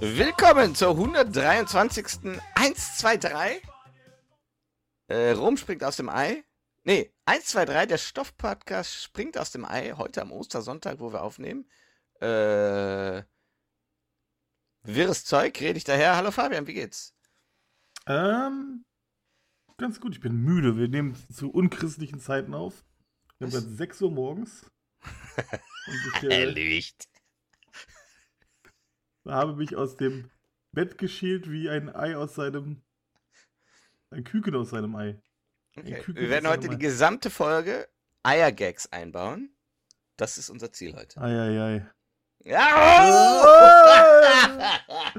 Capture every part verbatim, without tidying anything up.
Willkommen zur hundertdreiundzwanzigsten eins zwei drei. Äh, Rom springt aus dem Ei. Nee, eins zwei drei, der Stoff-Podcast springt aus dem Ei. Heute am Ostersonntag, wo wir aufnehmen. Äh, wirres Zeug, rede ich daher. Hallo Fabian, wie geht's? Ähm, ganz gut. Ich bin müde. Wir nehmen zu unchristlichen Zeiten auf. Wir haben gerade sechs Uhr morgens. Und ich äh, Licht. habe mich aus dem Bett geschält wie ein Ei aus seinem... Ein Küken aus seinem Ei. Okay. Wir werden heute die gesamte Folge Eiergags einbauen. Das ist unser Ziel heute. Ei, ei, ei. Ja!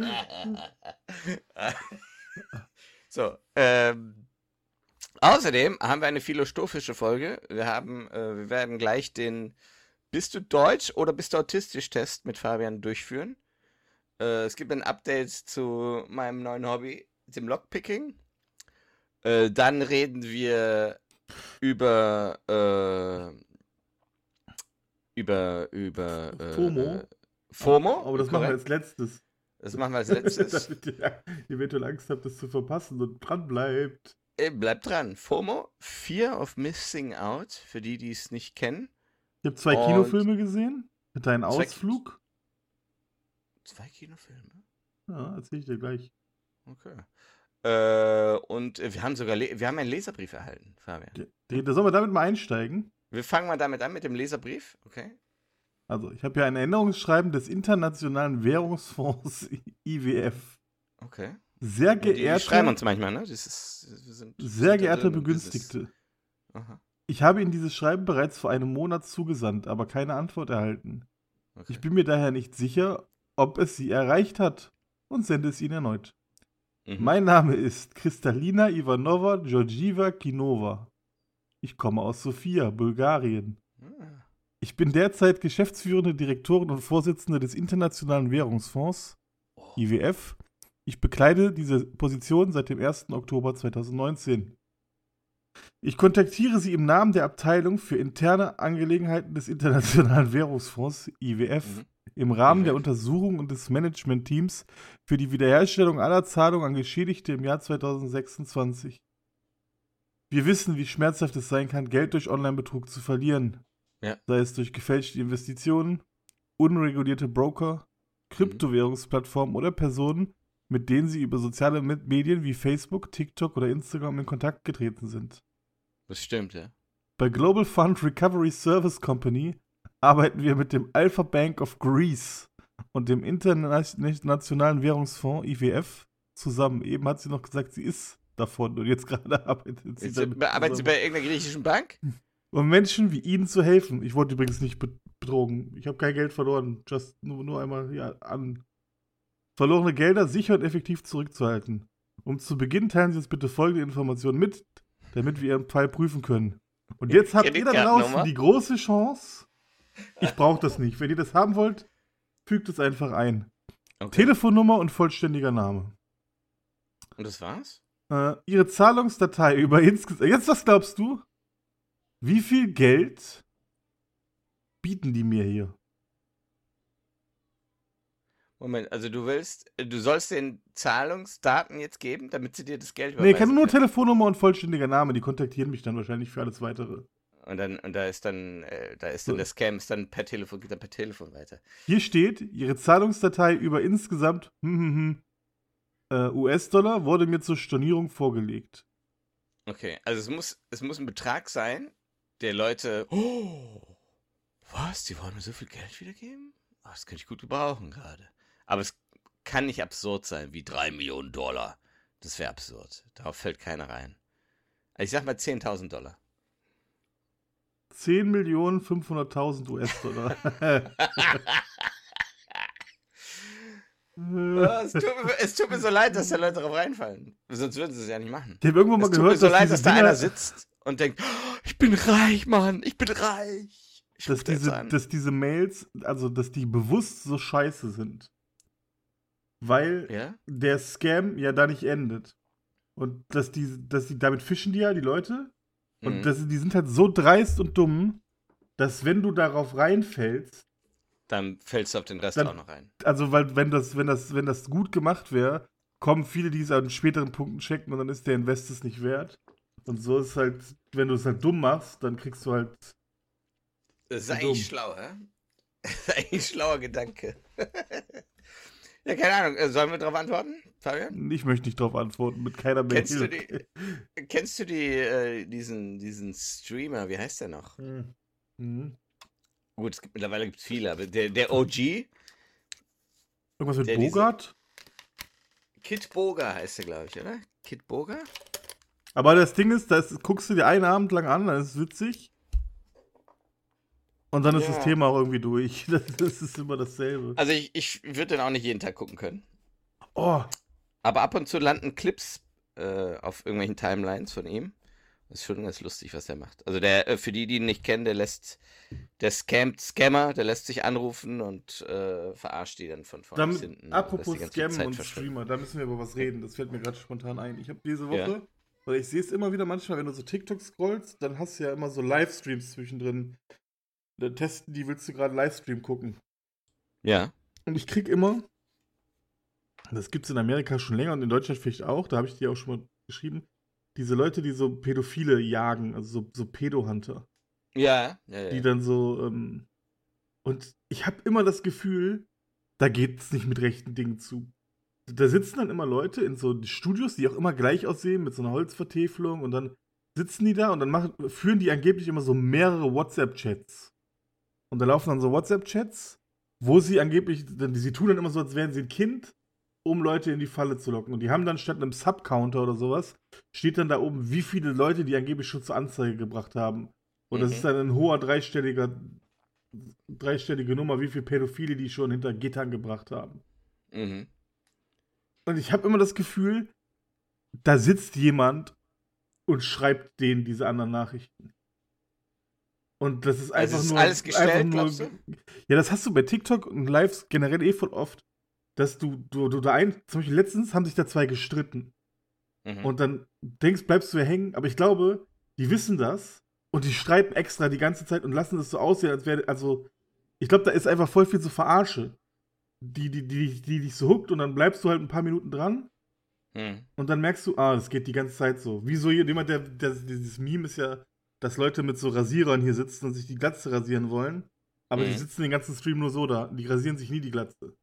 So, ähm, außerdem haben wir eine philosophische Folge. Wir haben, äh, wir werden gleich den Bist du deutsch oder bist du autistisch Test mit Fabian durchführen. Äh, es gibt ein Update zu meinem neuen Hobby, dem Lockpicking. Äh, dann reden wir über äh, über über äh, FOMO. FOMO. Aber das machen wir als letztes. Das machen wir als letztes. Damit ihr eventuell Angst habt, das zu verpassen und dran bleibt. Äh, bleibt dran. FOMO, Fear of Missing Out, für die, die es nicht kennen. Ich habe zwei Und Kinofilme gesehen. Mit deinem Zwei- Ausflug. Zwei Kinofilme? Ja, erzähl ich dir gleich. Okay. Äh, und wir haben sogar Le- wir haben einen Leserbrief erhalten, Fabian. Da sollen wir damit mal einsteigen. Wir fangen mal damit an mit dem Leserbrief, okay? Also, ich habe hier ein Erinnerungsschreiben des Internationalen Währungsfonds I W F. Okay. Sehr Die, die geehrte, schreiben uns manchmal, ne? Das ist, wir sind, wir sehr sind da geehrte drin im Begünstigte, Business. Aha. ich habe Ihnen dieses Schreiben bereits vor einem Monat zugesandt, aber keine Antwort erhalten. Okay. Ich bin mir daher nicht sicher, ob es Sie erreicht hat und sende es Ihnen erneut. Mhm. Mein Name ist Kristalina Ivanova Georgieva Kinova. Ich komme aus Sofia, Bulgarien. Ah. Ich bin derzeit geschäftsführende Direktorin und Vorsitzende des Internationalen Währungsfonds, Oh. I W F. Ich bekleide diese Position seit dem ersten Oktober zweitausendneunzehn. Ich kontaktiere Sie im Namen der Abteilung für interne Angelegenheiten des Internationalen Währungsfonds, I W F, Mhm. im Rahmen I W F. der Untersuchung und des Managementteams für die Wiederherstellung aller Zahlungen an Geschädigte im Jahr zweitausendsechsundzwanzig. Wir wissen, wie schmerzhaft es sein kann, Geld durch Online-Betrug zu verlieren. Ja. Sei es durch gefälschte Investitionen, unregulierte Broker, Kryptowährungsplattformen oder Personen, mit denen sie über soziale Med- Medien wie Facebook, TikTok oder Instagram in Kontakt getreten sind. Das stimmt, ja. Bei Global Fund Recovery Service Company arbeiten wir mit dem Alpha Bank of Greece und dem Internationalen Währungsfonds I W F zusammen. Eben hat sie noch gesagt, sie ist davon und jetzt gerade arbeitet sie Jetzt, damit bearbeiten Sie zusammen. bei irgendeiner griechischen Bank? Um Menschen wie Ihnen zu helfen. Ich wurde übrigens nicht be- betrogen. Ich habe kein Geld verloren. Just nur, nur einmal ja, an verlorene Gelder sicher und effektiv zurückzuhalten. Um zu Beginn teilen Sie uns bitte folgende Informationen mit, damit wir Ihren Fall prüfen können. Und jetzt habt ihr da draußen Kreditkartennummer? die große Chance. Ich brauche das nicht. Wenn ihr das haben wollt, fügt es einfach ein. Okay. Telefonnummer und vollständiger Name. Und das war's? Äh, Ihre Zahlungsdatei über insgesamt. Jetzt, was glaubst du? Wie viel Geld bieten die mir hier? Moment, also du willst, du sollst den Zahlungsdaten jetzt geben, damit sie dir das Geld Nee, ich kann überweisen nur können. Telefonnummer und vollständiger Name. Die kontaktieren mich dann wahrscheinlich für alles Weitere. Und dann, und da ist dann, äh, da ist dann So. der Scam, ist dann per Telefon, geht dann per Telefon weiter. Hier steht, Ihre Zahlungsdatei über insgesamt hm, hm, hm, äh, U S-Dollar wurde mir zur Stornierung vorgelegt. Okay, also es muss, es muss ein Betrag sein, der Leute, oh, was, die wollen mir so viel Geld wiedergeben? Oh, das könnte ich gut gebrauchen gerade. Aber es kann nicht absurd sein, wie drei Millionen Dollar. Das wäre absurd. Darauf fällt keiner rein. Also ich sag mal zehntausend Dollar. zehn Millionen fünfhunderttausend U S-Dollar. Oh, es, tut mir, es tut mir so leid, dass da Leute drauf reinfallen. Sonst würden sie es ja nicht machen. Ich habe irgendwo mal Es tut gehört, mir so dass leid, diese dass da Dinger, einer sitzt und denkt, oh, ich bin reich, Mann, ich bin reich. Ich dass ruf da jetzt diese, an. dass diese Mails, also dass die bewusst so scheiße sind. Weil Ja? der Scam ja da nicht endet. Und dass die, dass die, damit fischen die ja die Leute. Und Mhm. das, die sind halt so dreist und dumm, dass wenn du darauf reinfällst, Dann fällst du auf den Rest Dann- auch noch ein. Also, weil wenn das, wenn das, wenn das gut gemacht wäre, kommen viele, die es an späteren Punkten checken und dann ist der Invest es nicht wert. Und so ist halt, wenn du es halt dumm machst, dann kriegst du halt. Das ist Dumm. eigentlich schlau, hä? Das ist eigentlich ein schlauer Gedanke. Ja, keine Ahnung. äh, Sollen wir darauf antworten, Fabian? Ich möchte nicht drauf antworten, mit keiner Mail. Kennst du die, kennst du die, äh, diesen, diesen Streamer, wie heißt der noch? Hm. Mhm. Gut, es gibt, mittlerweile gibt es viele, aber der, der O G, Irgendwas mit Der diese- Bogart? Kid Boga heißt der, glaube ich, oder? Kid Boga? Aber das Ding ist, das guckst du dir einen Abend lang an, dann ist es witzig. Und dann ist Ja. das Thema auch irgendwie durch. Das, das ist immer dasselbe. Also ich, ich würde den auch nicht jeden Tag gucken können. Oh, Aber ab und zu landen Clips äh, auf irgendwelchen Timelines von ihm. Das ist schon ganz lustig, was der macht. Also der, äh, für die, die ihn nicht kennen, der lässt, der scammt Scammer, der lässt sich anrufen und äh, verarscht die dann von vorne bis damit, hinten. apropos dass die ganze Zeit Scam und verschwinden. Streamer, da müssen wir über was reden. Das fällt mir gerade spontan ein. Ich habe diese Ja. Woche, weil ich sehe es immer wieder manchmal, wenn du so TikTok scrollst, dann hast du ja immer so Livestreams zwischendrin. Da testen die, willst du gerade Livestream gucken. Ja. Und ich krieg immer, das gibt's in Amerika schon länger und in Deutschland vielleicht auch, da habe ich dir auch schon mal geschrieben, diese Leute, die so Pädophile jagen, also so, so Pedo-Hunter, Ja, ja, ja. die dann so, ähm, und ich habe immer das Gefühl, da geht's nicht mit rechten Dingen zu. Da sitzen dann immer Leute in so Studios, die auch immer gleich aussehen, mit so einer Holzvertäfelung und dann sitzen die da und dann machen, führen die angeblich immer so mehrere WhatsApp-Chats. Und da laufen dann so WhatsApp-Chats, wo sie angeblich, dann- sie tun dann immer so, als wären sie ein Kind, um Leute in die Falle zu locken. Und die haben dann statt einem Sub-Counter oder sowas, steht dann da oben, wie viele Leute die angeblich schon zur Anzeige gebracht haben. Und das Mhm. ist dann ein hoher dreistelliger, dreistellige Nummer, wie viele Pädophile die schon hinter Gittern gebracht haben. Mhm. Und ich habe immer das Gefühl, da sitzt jemand und schreibt denen diese anderen Nachrichten. Und das ist Also einfach ist nur. alles gestellt, einfach nur, glaubst du? Ja, das hast du bei TikTok und Lives generell eh voll oft, dass du, du, du da ein. Zum Beispiel letztens haben sich da zwei gestritten. Mhm. Und dann denkst, bleibst du ja hängen. Aber ich glaube, die wissen das und die streiten extra die ganze Zeit und lassen es so aussehen, als wäre. Also, ich glaube, da ist einfach voll viel so Verarsche. Die, die, die, die dich so huckt und dann bleibst du halt ein paar Minuten dran. Mhm. Und dann merkst du, ah, das geht die ganze Zeit so. Wie so jemand, der, der dieses Meme ist ja, dass Leute mit so Rasierern hier sitzen und sich die Glatze rasieren wollen. Aber die Mhm. sitzen den ganzen Stream nur so da. Die rasieren sich nie die Glatze.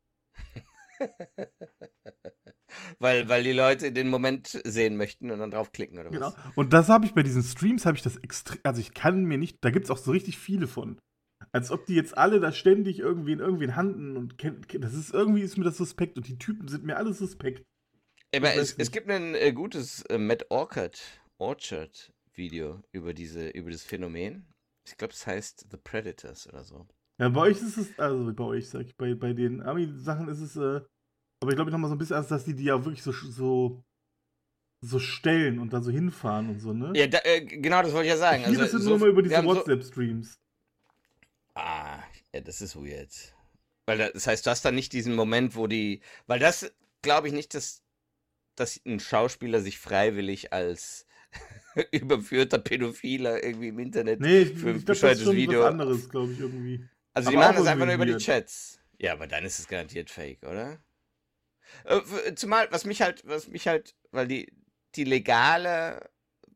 weil, weil die Leute den Moment sehen möchten und dann draufklicken oder Genau. was? Und das habe ich bei diesen Streams, habe ich das extrem. Also ich kann mir nicht, da gibt es auch so richtig viele von. Als ob die jetzt alle da ständig irgendwie in irgendwen handen und kenn- kenn- das ist irgendwie ist mir das suspekt und die Typen sind mir alle suspekt. Aber Ich weiß es, es nicht. gibt ein äh, gutes äh, Matt Orchard, Orchard Video über diese, über das Phänomen. Ich glaube, es heißt The Predators oder so. Ja, bei euch ist es, also bei euch sag ich, bei, bei den Ami-Sachen ist es, äh, aber ich glaube nochmal so ein bisschen anders, dass die die ja wirklich so, so, so stellen und dann so hinfahren und so, ne? Ja, da, äh, genau, das wollte ich ja sagen. Hier, das Also, sind so, nur mal über wir diese haben so, WhatsApp-Streams. ah, ja, das ist weird. Weil da- das heißt, du hast dann nicht diesen Moment, wo die, weil das glaube ich nicht, dass, dass ein Schauspieler sich freiwillig als überführter Pädophiler irgendwie im Internet Nee, ich, für ein ich glaube, das ist bescheuertes schon Video. was anderes, glaube ich, irgendwie. Also die Aber machen auch das einfach nur über irgendwie die weird. Chats. Ja, aber dann ist es garantiert fake, oder? Äh, w- zumal, was mich halt, was mich halt, weil die, die legale,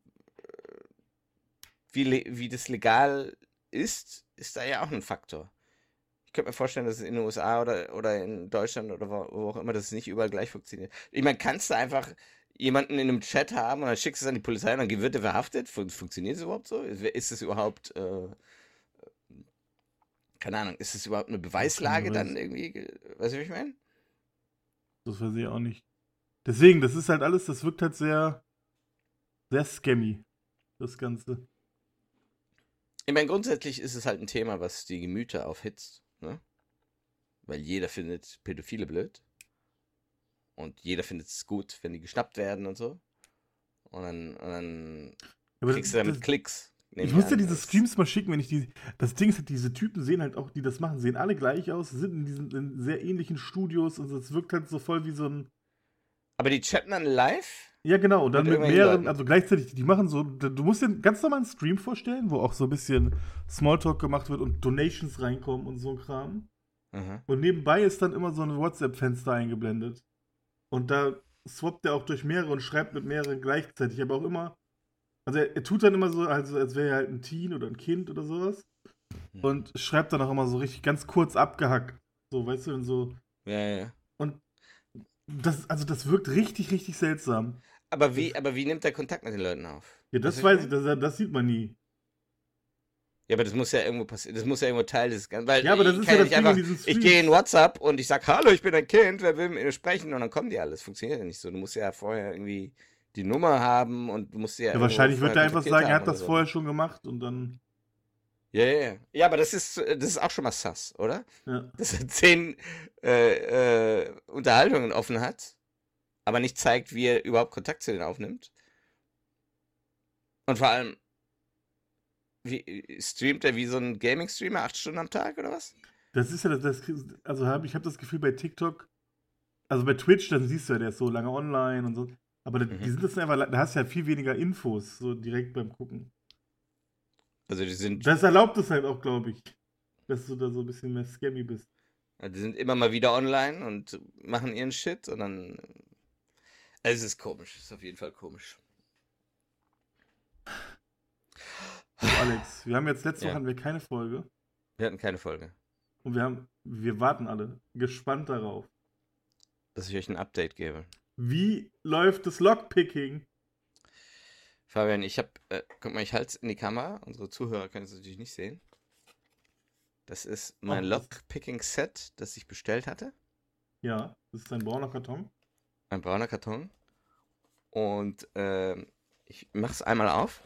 wie, le- wie das legal ist, ist da ja auch ein Faktor. Ich könnte mir vorstellen, dass es in den U S A oder, oder in Deutschland oder wo, wo auch immer, dass es nicht überall gleich funktioniert. Ich meine, kannst du einfach jemanden in einem Chat haben und dann schickst du es an die Polizei und dann wird er verhaftet? Fun funktioniert es überhaupt so? Ist ist es überhaupt, äh, keine Ahnung, ist es überhaupt eine Beweislage weiß. dann irgendwie? ge- Weißt du, wie ich meine? Das weiß ich auch nicht. Deswegen, das ist halt alles, das wirkt halt sehr, sehr scammy, das Ganze. Ich meine, grundsätzlich ist es halt ein Thema, was die Gemüter aufhitzt, ne? Weil jeder findet Pädophile blöd. Und jeder findet es gut, wenn die geschnappt werden und so. Und dann, und dann Aber kriegst du damit das- Klicks. nehme Ich muss dir an. diese Das- Streams mal schicken, wenn ich die. Das Ding ist halt, diese Typen sehen halt auch, die das machen, sehen alle gleich aus, sind in diesen in sehr ähnlichen Studios und es wirkt halt so voll wie so ein. Aber die chatten dann live? Ja, genau, und dann Mit mit irgendwelchen mehreren, Leuten. also gleichzeitig, die machen so, du musst dir einen ganz normalen Stream vorstellen, wo auch so ein bisschen Smalltalk gemacht wird und Donations reinkommen und so ein Kram. Aha. Und nebenbei ist dann immer so ein WhatsApp-Fenster eingeblendet. Und da swappt er auch durch mehrere und schreibt mit mehreren gleichzeitig. Aber auch immer, also er, er tut dann immer so, also als wäre er halt ein Teen oder ein Kind oder sowas. Und schreibt dann auch immer so richtig ganz kurz abgehackt. So, weißt du, und so. Ja, ja. Und das, also das wirkt richtig, richtig seltsam. Aber wie, aber wie nimmt er Kontakt mit den Leuten auf? Ja, das Weißt du, weiß was ich, das, das sieht man nie. Ja, aber das muss ja irgendwo passieren. Das muss ja irgendwo Teil des Ganzen. Weil Ja, aber das ich ist kann ja nicht das Ding einfach, in diesen ich Streams. gehe in WhatsApp und ich sag, hallo, ich bin ein Kind, wer will mit mir sprechen? Und dann kommen die alles. Funktioniert ja nicht so. Du musst ja vorher irgendwie die Nummer haben und du musst sie ja Ja, irgendwo wahrscheinlich wird er vorher einfach kontaktiert sagen, er haben hat das oder so. vorher schon gemacht und dann. Ja, ja, ja. Ja, aber das ist, das ist auch schon mal sass, oder? Ja. Dass er zehn äh, äh, Unterhaltungen offen hat, aber nicht zeigt, wie er überhaupt Kontakt zu denen aufnimmt. Und vor allem, wie, streamt er wie so ein Gaming-Streamer acht Stunden am Tag oder was? Das ist ja das, das also hab, ich habe das Gefühl bei TikTok, also bei Twitch, dann siehst du ja, der ist so lange online und so. Aber da, Mhm. die sind das einfach, da hast du ja viel weniger Infos, so direkt beim Gucken. Also die sind, Das erlaubt es halt auch, glaube ich, dass du da so ein bisschen mehr scammy bist. die sind immer mal wieder online und machen ihren Shit und dann. Es ist komisch, es ist auf jeden Fall komisch. So, Alex, wir haben jetzt letzte Ja. Woche hatten wir keine Folge Wir hatten keine Folge. und wir haben, wir warten alle gespannt darauf. Dass ich euch ein Update gebe. Wie läuft das Lockpicking? Fabian, ich hab, äh, guck mal, ich halte es in die Kamera. Unsere Zuhörer können es natürlich nicht sehen. Das ist mein Ach, das- Lockpicking-Set, das ich bestellt hatte. Ja, das ist ein brauner Karton. Ein brauner Karton. Und ähm, ich mache es einmal auf.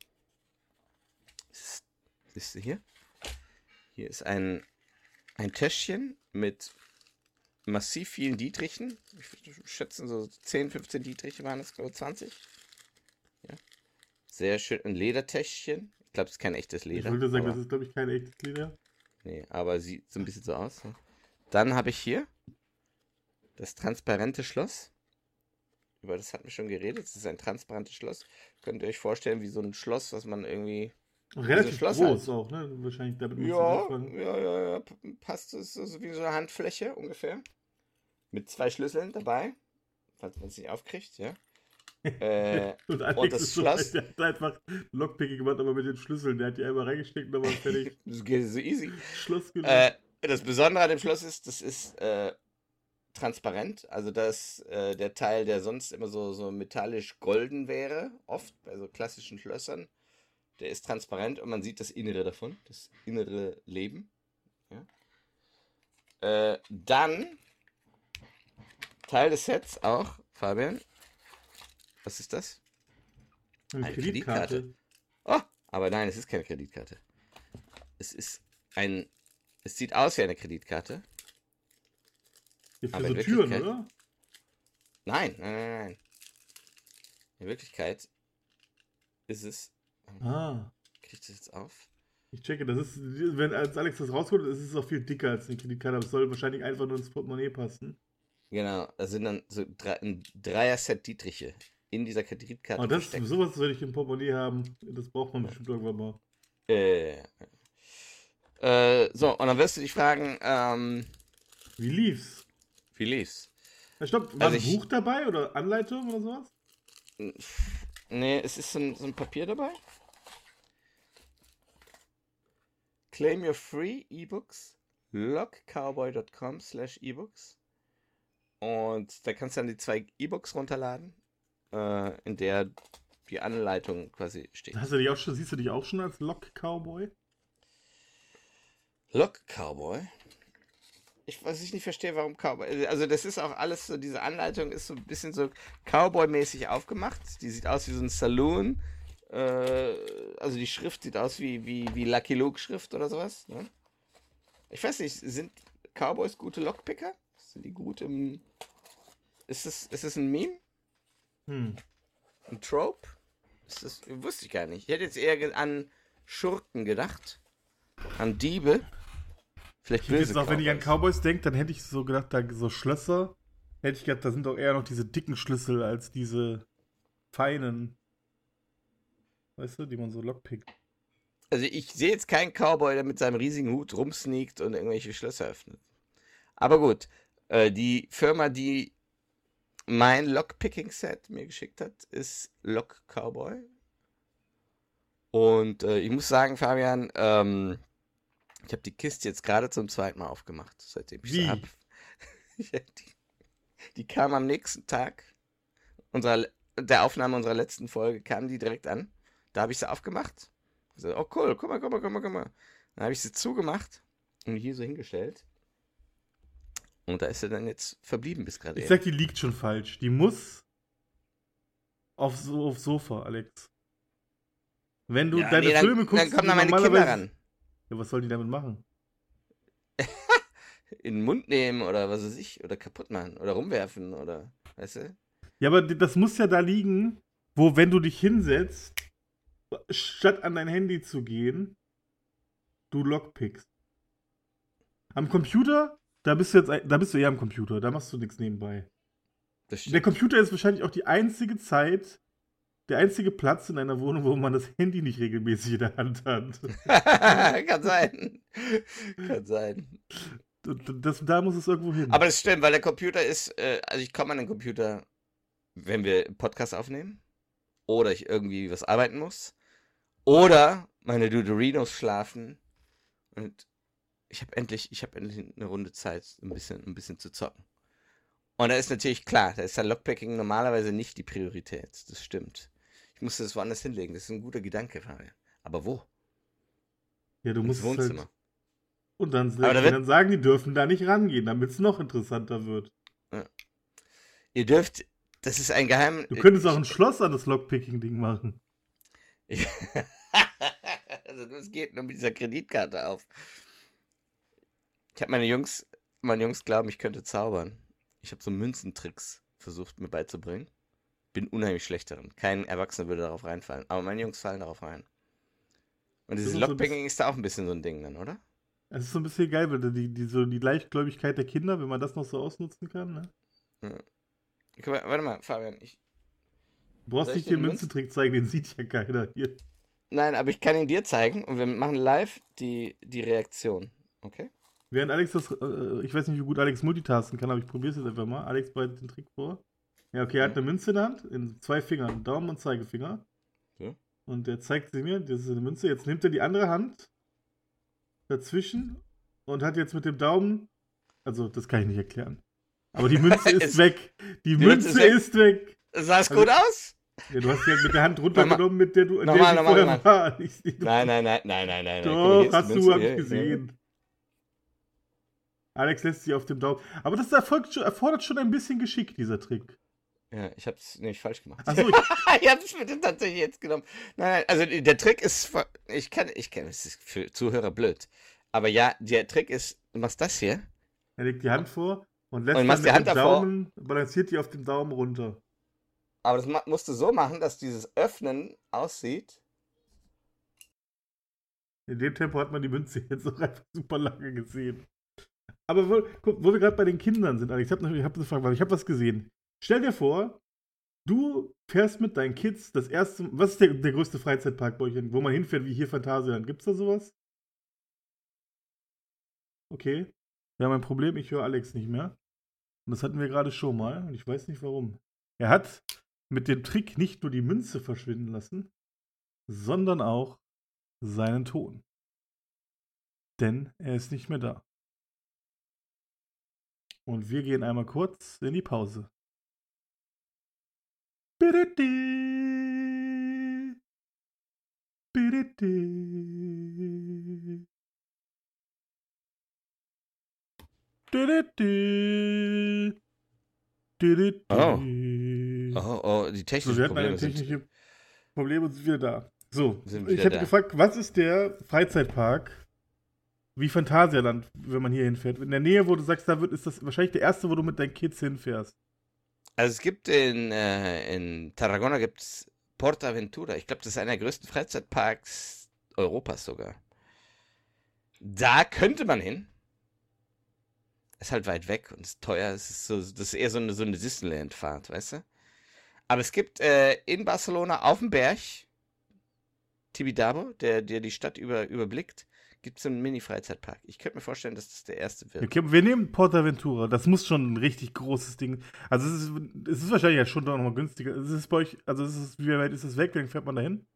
Das siehst du hier? Hier ist ein, ein Täschchen mit massiv vielen Dietrichen. Ich schätze so zehn, fünfzehn Dietriche waren es, glaube ich, zwanzig. Ja. Sehr schön. Ein Ledertäschchen. Ich glaube, es ist kein echtes Leder. Ich wollte sagen, aber, das ist, glaube ich, kein echtes Leder. nee, aber sieht so ein bisschen so aus. Ne? Dann habe ich hier das transparente Schloss. Über das hatten wir schon geredet. Das ist ein transparentes Schloss. Könnt ihr euch vorstellen, wie so ein Schloss, was man irgendwie. Relativ Schloss groß halt. auch, ne? Wahrscheinlich damit musst du Ja, anfangen. ja, ja, ja, p- passt es so wie so eine Handfläche ungefähr. Mit zwei Schlüsseln dabei, falls man es nicht aufkriegt, ja. Äh, Und Alex und das ist so, Schloss- der hat einfach Lockpicking gemacht, aber mit den Schlüsseln. Der hat die einmal reingesteckt und dann war fertig. das geht so easy. Schloss gelöst. Äh, das Besondere an dem Schloss ist, das ist äh, transparent. Also dass äh, der Teil, der sonst immer so, so metallisch golden wäre, oft bei so klassischen Schlössern, der ist transparent und man sieht das Innere davon, das innere Leben. Ja. Äh, dann Teil des Sets auch, Fabian. Was ist das? Eine eine Kreditkarte. Oh, aber nein, es ist keine Kreditkarte. Es ist ein. Es sieht aus wie eine Kreditkarte. Ja, für Aber so in Türen, Wirklichkeit- oder? Nein, nein, nein, nein. In Wirklichkeit ist es. Ah. Krieg ich das jetzt auf? Ich checke, das ist, wenn als Alex das rausholt, ist es auch viel dicker als eine Kreditkarte, aber es soll wahrscheinlich einfach nur ins Portemonnaie passen. Genau, da sind dann so drei, ein Dreier-Set Dietriche in dieser Kreditkarte Aber das, versteckt. sowas würde ich im Portemonnaie haben. Das braucht man bestimmt irgendwann mal. Äh, äh, so, und dann wirst du dich fragen, ähm, Wie lief's? wie lief's? Ja, stopp, war Also ein ich- Buch dabei oder Anleitung oder sowas? Nee, es ist so ein, so ein Papier dabei. Claim your free ebooks. lockcowboy dot com slash ebooks. Und da kannst du dann die zwei E-Books runterladen, äh, in der die Anleitung quasi steht. Hast du dich auch schon, siehst du dich auch schon als Lock-Cowboy? Lock Cowboy? Ich weiß ich nicht verstehe, warum Cowboy. Also das ist auch alles so, diese Anleitung ist so ein bisschen so Cowboy-mäßig aufgemacht. Die sieht aus wie so ein Saloon. Äh, also die Schrift sieht aus wie, wie, wie Lucky Luke Schrift oder sowas. Ne? Ich weiß nicht, sind Cowboys gute Lockpicker? Sind die gut im... Ist es, ist es ein Meme? Hm. Ein Trope? Ist das, wusste ich gar nicht. Ich hätte jetzt eher ge- an Schurken gedacht. An Diebe. Vielleicht Ich hätte jetzt böse auch, wenn ich an Cowboys. Cowboys denke, dann hätte ich so gedacht, da so Schlösser, hätte ich gedacht, da sind doch eher noch diese dicken Schlüssel als diese feinen. Weißt du, die man so lockpickt. Also ich sehe jetzt keinen Cowboy, der mit seinem riesigen Hut rumsneakt und irgendwelche Schlösser öffnet. Aber gut, äh, die Firma, die mein Lockpicking-Set mir geschickt hat, ist Lock Cowboy. Und äh, ich muss sagen, Fabian, ähm, ich habe die Kiste jetzt gerade zum zweiten Mal aufgemacht, seitdem ich sie habe. Wie? die, die kam am nächsten Tag unserer, der Aufnahme unserer letzten Folge, kam die direkt an. Da habe ich sie aufgemacht. So, oh cool, guck mal, guck mal, guck mal, guck mal. Dann habe ich sie zugemacht und hier so hingestellt. Und da ist sie dann jetzt verblieben bis gerade Ich eben. sag, die liegt schon falsch. Die muss auf so aufs Sofa, Alex. Wenn du Ja, deine nee, dann, Filme guckst, dann kommen die da meine Kinder normalerweise- ran. Ja, was soll die damit machen? In den Mund nehmen oder was weiß ich. Oder kaputt machen. Oder rumwerfen oder, weißt du? Ja, aber d- das muss ja da liegen, wo, wenn du dich hinsetzt, statt an dein Handy zu gehen, du Lockpickst. Am Computer, da bist du jetzt, ein- da bist du eher am Computer, da machst du nichts nebenbei. Das Der stimmt. Computer ist wahrscheinlich auch die einzige Zeit, der einzige Platz in einer Wohnung, wo man das Handy nicht regelmäßig in der Hand hat. Kann sein. Kann sein. D- d- Das, da muss es irgendwo hin. Aber das stimmt, weil der Computer ist, äh, also ich komme an den Computer, wenn wir einen Podcast aufnehmen. Oder ich irgendwie was arbeiten muss. Oder meine Dudorinos schlafen. Und ich habe endlich, ich habe endlich eine Runde Zeit, ein bisschen, ein bisschen zu zocken. Und da ist natürlich klar, da ist dann Lockpicking normalerweise nicht die Priorität. Das stimmt. Ich musste das woanders hinlegen. Das ist ein guter Gedanke, Fabian. Aber wo? ja, du Ins musst Wohnzimmer. halt, und dann, Aber da die wird- dann sagen, die dürfen da nicht rangehen, damit es noch interessanter wird. Ihr dürft, das ist ein Geheim... Du könntest auch ein Schloss an das Lockpicking-Ding machen. Ich, also das geht nur mit dieser Kreditkarte auf. Ich habe meine Jungs, meine Jungs glauben, ich könnte zaubern. Ich habe so Münzentricks versucht mir beizubringen. Bin unheimlich schlecht darin. Kein Erwachsener würde darauf reinfallen. Aber meine Jungs fallen darauf rein. Und dieses Das ist so ein Lockpicking ist da auch ein bisschen so ein Ding dann, oder? Es ist so ein bisschen geil, weil die, die, so die Leichtgläubigkeit der Kinder, wenn man das noch so ausnutzen kann. Ne? Guck mal, warte mal, Fabian. Ich, Du brauchst Soll ich nicht dir den die Münzentrick zeigen, den sieht ja keiner hier. nein, aber ich kann ihn dir zeigen und wir machen live die, die Reaktion. Okay? Während Alex das, äh, ich weiß nicht, wie gut Alex multitasken kann, aber ich probiere es jetzt einfach mal. Alex bereitet den Trick vor. Ja, okay, er hat eine Münze in der Hand, in zwei Fingern, Daumen und Zeigefinger. So. Und er zeigt sie mir, das ist eine Münze. Jetzt nimmt er die andere Hand dazwischen und hat jetzt mit dem Daumen, also das kann ich nicht erklären. Aber die Münze ist Es- weg. Die, die Münze Münze ist ist weg. Sah es Also- gut aus? Ja, du hast sie halt mit der Hand runtergenommen, mit der du in Nochmal, der sie nochmal, vorher nochmal. war. Ich, ich, Nein, nein, nein, nein, nein, nein. Guck mal, Doch, hier ist die hast du, Münze, hab ich hier, gesehen. Alex lässt sie auf dem Daumen. Aber das erfolgt schon, erfordert schon ein bisschen Geschick, dieser Trick. Ja, ich hab's nämlich falsch gemacht. Achso, ich, ich hab's mir tatsächlich jetzt genommen. Nein, nein, also der Trick ist, ver- ich kann, ich kann, es ist für Zuhörer blöd. Aber ja, der Trick ist, du machst das hier. er legt die Hand vor und lässt Und dann machst mit die Hand dem davor. Daumen, balanciert die auf dem Daumen runter. Aber das ma- musst du so machen, dass dieses Öffnen aussieht. In dem Tempo hat man die Münze jetzt auch einfach super lange gesehen. Aber wo, guck, wo wir gerade bei den Kindern sind, Alex, ich habe hab eine Frage, ich habe was gesehen. Stell dir vor, du fährst mit deinen Kids das erste, was ist der, der größte Freizeitpark bei euch, wo man hinfährt, wie hier Phantasialand? Gibt's da sowas? Okay. Wir haben ein Problem, ich höre Alex nicht mehr. Und das hatten wir gerade schon mal und ich weiß nicht warum. Er hat mit dem Trick nicht nur die Münze verschwinden lassen, sondern auch seinen Ton. Denn er ist nicht mehr da. Und wir gehen einmal kurz in die Pause. Bididi. Bididi. Dididi. Dididi. Oh. Oh, oh, die So, technischen wir hatten Probleme eine sind. technische Probleme und sind wieder da. So, Sind ich wieder habe da. gefragt, was ist der Freizeitpark wie Phantasialand, wenn man hier hinfährt? In der Nähe, wo du sagst, da wird, ist das wahrscheinlich der erste, wo du mit deinen Kids hinfährst. Also es gibt in, äh, in Tarragona gibt's PortAventura. Ich glaube, das ist einer der größten Freizeitparks Europas sogar. Da könnte man hin. Ist halt weit weg und ist teuer. Es ist so, das ist eher so eine, so eine Disneyland-Fahrt, weißt du? Aber es gibt äh, in Barcelona auf dem Berg Tibidabo, der, der die Stadt über, überblickt, gibt es einen Mini-Freizeitpark. Ich könnte mir vorstellen, dass das der erste wird. Okay, wir nehmen Portaventura. Das muss schon ein richtig großes Ding. Also es ist, es ist wahrscheinlich ja schon noch mal günstiger. Es ist bei euch, also es ist, wie weit ist es weg? Wie lange fährt man da hin?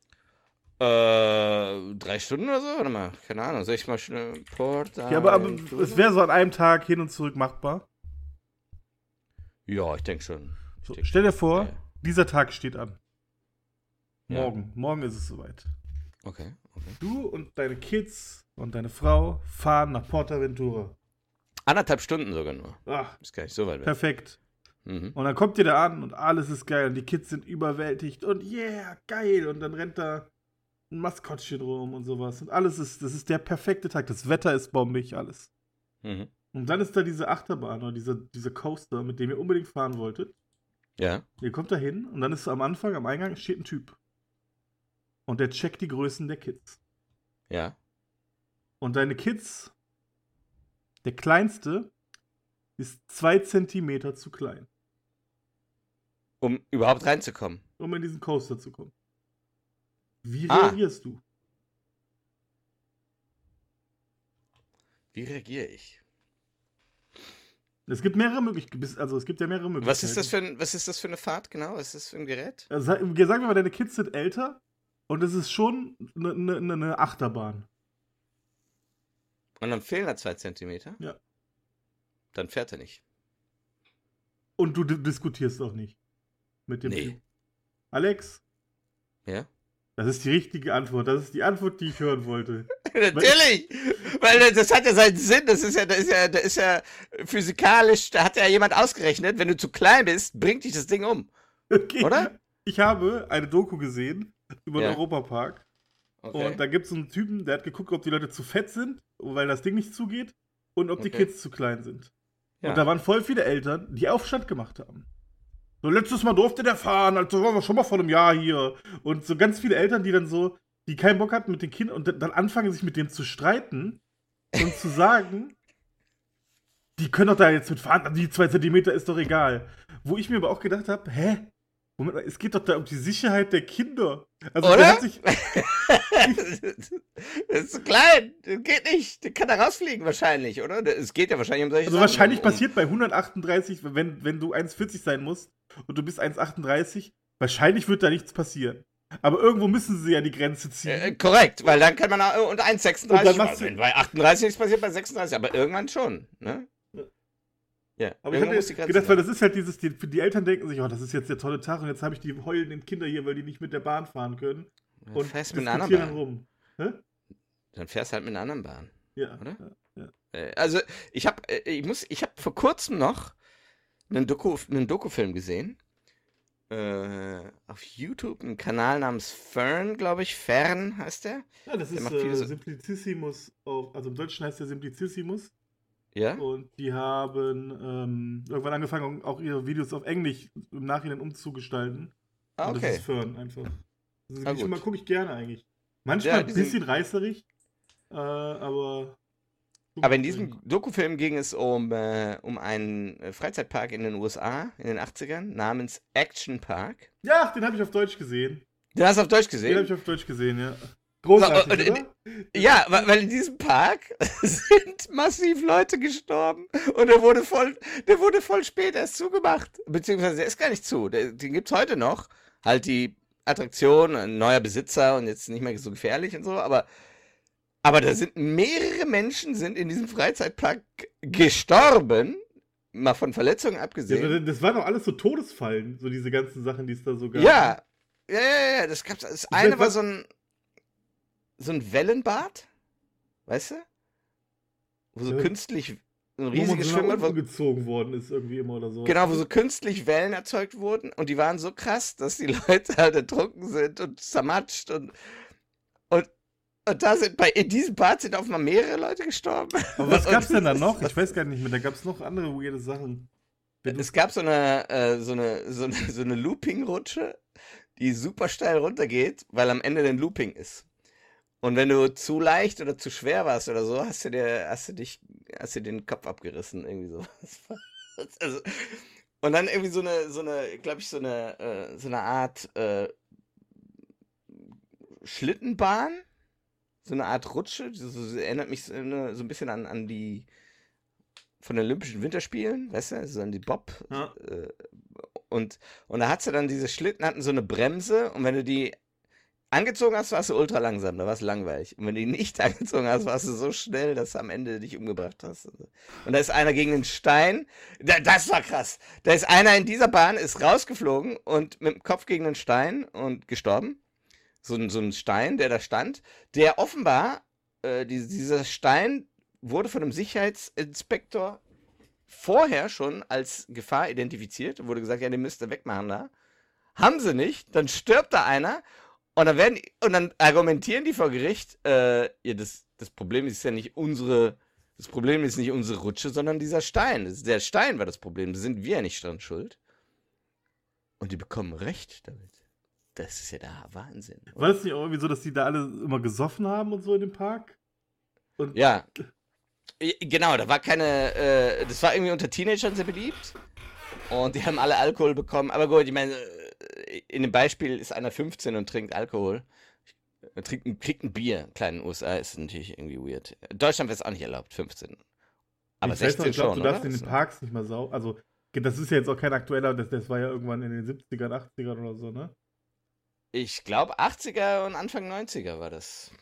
Äh, drei Stunden oder so? Warte mal, keine Ahnung. Soll ich mal schnell Portaventura? Ja, aber, aber es wäre so an einem Tag hin und zurück machbar. Ja, ich denke schon. Ich So, denk stell dir schon. vor, Ja, ja. dieser Tag steht an. Ja. Morgen. Morgen ist es soweit. Okay, okay. Du und deine Kids und deine Frau fahren nach Portaventura. Anderthalb Stunden sogar nur. Ach, Ist gar nicht so weit weg. perfekt. Mhm. Und dann kommt ihr da an und alles ist geil und die Kids sind überwältigt und yeah, geil. Und dann rennt da ein Maskottchen rum und sowas. Und alles ist, das ist der perfekte Tag. Das Wetter ist bombig, alles. Mhm. Und dann ist da diese Achterbahn oder dieser, dieser Coaster, mit dem ihr unbedingt fahren wolltet. Ja. Ihr kommt da hin und dann ist am Anfang, am Eingang steht ein Typ. Und der checkt die Größen der Kids. Ja. Und deine Kids, der kleinste, ist zwei Zentimeter zu klein, Um überhaupt reinzukommen. um in diesen Coaster zu kommen. Wie Ah. reagierst du? Wie reagiere ich? Es gibt mehrere Möglichkeiten. Also es gibt ja mehrere Möglichkeiten. Was ist das für ein, was ist das für eine Fahrt genau? Was ist das für ein Gerät? Also, sa- sagen wir mal, deine Kids sind älter und es ist schon eine ne, ne, ne Achterbahn. Und dann fehlen da zwei Zentimeter? Ja. Dann fährt er nicht. Und du di- diskutierst auch nicht mit dem Nee. Typ. Alex, Ja? das ist die richtige Antwort. Das ist die Antwort, die ich hören wollte. Natürlich! Weil das hat ja seinen Sinn. Das ist ja, das ist ja, das ist ja physikalisch, da hat ja jemand ausgerechnet, wenn du zu klein bist, bringt dich das Ding um. Okay. Oder? Ich habe eine Doku gesehen über Ja. den Europapark. Okay. Und da gibt es einen Typen, der hat geguckt, ob die Leute zu fett sind, weil das Ding nicht zugeht, und ob die Okay. Kids zu klein sind. Ja. Und da waren voll viele Eltern, die Aufstand gemacht haben. So, letztes Mal durfte der fahren, also waren wir schon mal vor einem Jahr hier. Und so ganz viele Eltern, die dann so, die keinen Bock hatten mit den Kindern und dann anfangen, sich mit dem zu streiten und zu sagen, die können doch da jetzt mitfahren, die zwei Zentimeter ist doch egal. Wo ich mir aber auch gedacht habe, hä? Moment mal, es geht doch da um die Sicherheit der Kinder. Also der Oder? hat sich, Das ist zu klein. Das geht nicht. Der kann da rausfliegen wahrscheinlich, oder? Es geht ja wahrscheinlich um solche also Sachen. wahrscheinlich um, um, passiert bei hundertachtunddreißig, wenn, wenn du eins vierzig sein musst und du bist eins achtunddreißig, wahrscheinlich wird da nichts passieren. Aber irgendwo müssen sie ja die Grenze ziehen. Äh, korrekt, weil dann kann man auch unter eins sechsunddreißig. Und dann machst du- Wenn bei achtunddreißig nichts passiert, bei sechsunddreißig, aber irgendwann schon, ne? Ja. Ja, Aber ich irgendwann hatte muss die Grenze gedacht, weil sein. das ist halt dieses, die, die Eltern denken sich, oh, das ist jetzt der tolle Tag und jetzt habe ich die heulenden Kinder hier, weil die nicht mit der Bahn fahren können. Dann Und fährst du mit einer diskutieren anderen dann Bahn. rum. Hä? Dann fährst du halt mit einer anderen Bahn. Ja. Oder? Ja, ja. Äh, Also, ich habe ich muss, ich habe vor kurzem noch einen, Doku, einen Dokufilm gesehen. Äh, auf YouTube, einen Kanal namens Fern, glaube ich. Fern heißt der. Ja, das Der ist macht viele äh, so- Simplicissimus, auf, also im Deutschen heißt der Simplicissimus. Ja? Und die haben ähm, irgendwann angefangen, auch ihre Videos auf Englisch im Nachhinein umzugestalten. Ah, Und das okay. ist Fern einfach. Das ist Ah, schon mal gut. gucke ich gerne eigentlich. Manchmal Ja, ein die sind- bisschen reißerig, äh, aber. guck Aber in ich diesem eigentlich. Dokufilm ging es um, äh, um einen äh, Freizeitpark in den U S A in den achtzigern namens Action Park. Ja, den habe ich auf Deutsch gesehen. Den hast du auf Deutsch Den habe gesehen? ich auf Deutsch gesehen, ja. Großartig, So, und- oder? Ja, weil, weil in diesem Park sind massiv Leute gestorben und der wurde voll, der wurde voll spät erst zugemacht. Beziehungsweise der ist gar nicht zu. Der, den gibt's heute noch. Halt die Attraktion, ein neuer Besitzer und jetzt nicht mehr so gefährlich und so, aber Aber da sind mehrere Menschen sind in diesem Freizeitpark gestorben, mal von Verletzungen Ja, abgesehen. das waren doch alles so Todesfallen, so diese ganzen Sachen, die es da so gab. Ja, ja, ja, ja, das gab's. Das eine weiß, war was- so ein so ein Wellenbad, weißt du? Wo so Ja. künstlich ein Wo man riesiges so nach Schwimmbad, unten wo, gezogen worden ist irgendwie immer oder so. genau, wo so künstlich Wellen erzeugt wurden und die waren so krass, dass die Leute halt ertrunken sind und zermatscht und und und da sind bei in diesem Bad sind auf mal mehrere Leute gestorben. Aber was Und- gab's denn da noch? Ich weiß gar nicht mehr. Da gab's noch andere weirde Sachen. Wenn du- Es gab so eine, äh, so eine, so eine, so eine Looping-Rutsche, die super steil runtergeht, weil am Ende ein Looping ist. Und wenn du zu leicht oder zu schwer warst oder so, hast du dir, hast du dich, hast du den Kopf abgerissen, irgendwie so. Also, und dann irgendwie so eine, so eine, glaube ich, so eine, äh, so eine Art äh, Schlittenbahn, so eine Art Rutsche, so, so, erinnert mich so, eine, so ein bisschen an, an die von den Olympischen Winterspielen, weißt du, so an die Bob. Ja. Äh, und, und da hat sie dann diese Schlitten, hatten so eine Bremse und wenn du die angezogen hast, warst du ultra langsam, da warst du langweilig. Und wenn du die nicht angezogen hast, warst du so schnell, dass du am Ende dich umgebracht hast. Und da ist einer gegen den Stein, da, das war krass. Da ist einer in dieser Bahn, ist rausgeflogen und mit dem Kopf gegen den Stein und gestorben. So ein, so ein Stein, der da stand, der offenbar, äh, die, dieser Stein wurde von einem Sicherheitsinspektor vorher schon als Gefahr identifiziert und wurde gesagt, ja, den müsst ihr wegmachen da. Haben sie nicht, dann stirbt da einer und dann werden und dann argumentieren die vor Gericht, äh, ja, das, das Problem ist ja nicht unsere, das Problem ist nicht unsere Rutsche, sondern dieser Stein. Das, der Stein war das Problem, da sind wir ja nicht dran schuld. Und die bekommen Recht damit. Das ist ja der Wahnsinn. War das nicht auch irgendwie so, dass die da alle immer gesoffen haben und so in dem Park? Und ja. Genau, da war keine, äh, das war irgendwie unter Teenagern sehr beliebt und die haben alle Alkohol bekommen, aber gut, ich meine, in dem Beispiel ist einer fünfzehn und trinkt Alkohol, trinkt, kriegt ein Bier, klar, in den U S A ist natürlich irgendwie weird. In Deutschland wäre es auch nicht erlaubt, fünfzehn. Aber ich sechzehn weiß noch, ich glaub, schon, du darfst oder? in den Parks nicht mal sau, also das ist ja jetzt auch kein aktueller, das, das war ja irgendwann in den siebzigern, achtzigern oder so, ne? Ich glaube achtziger und Anfang neunziger war das.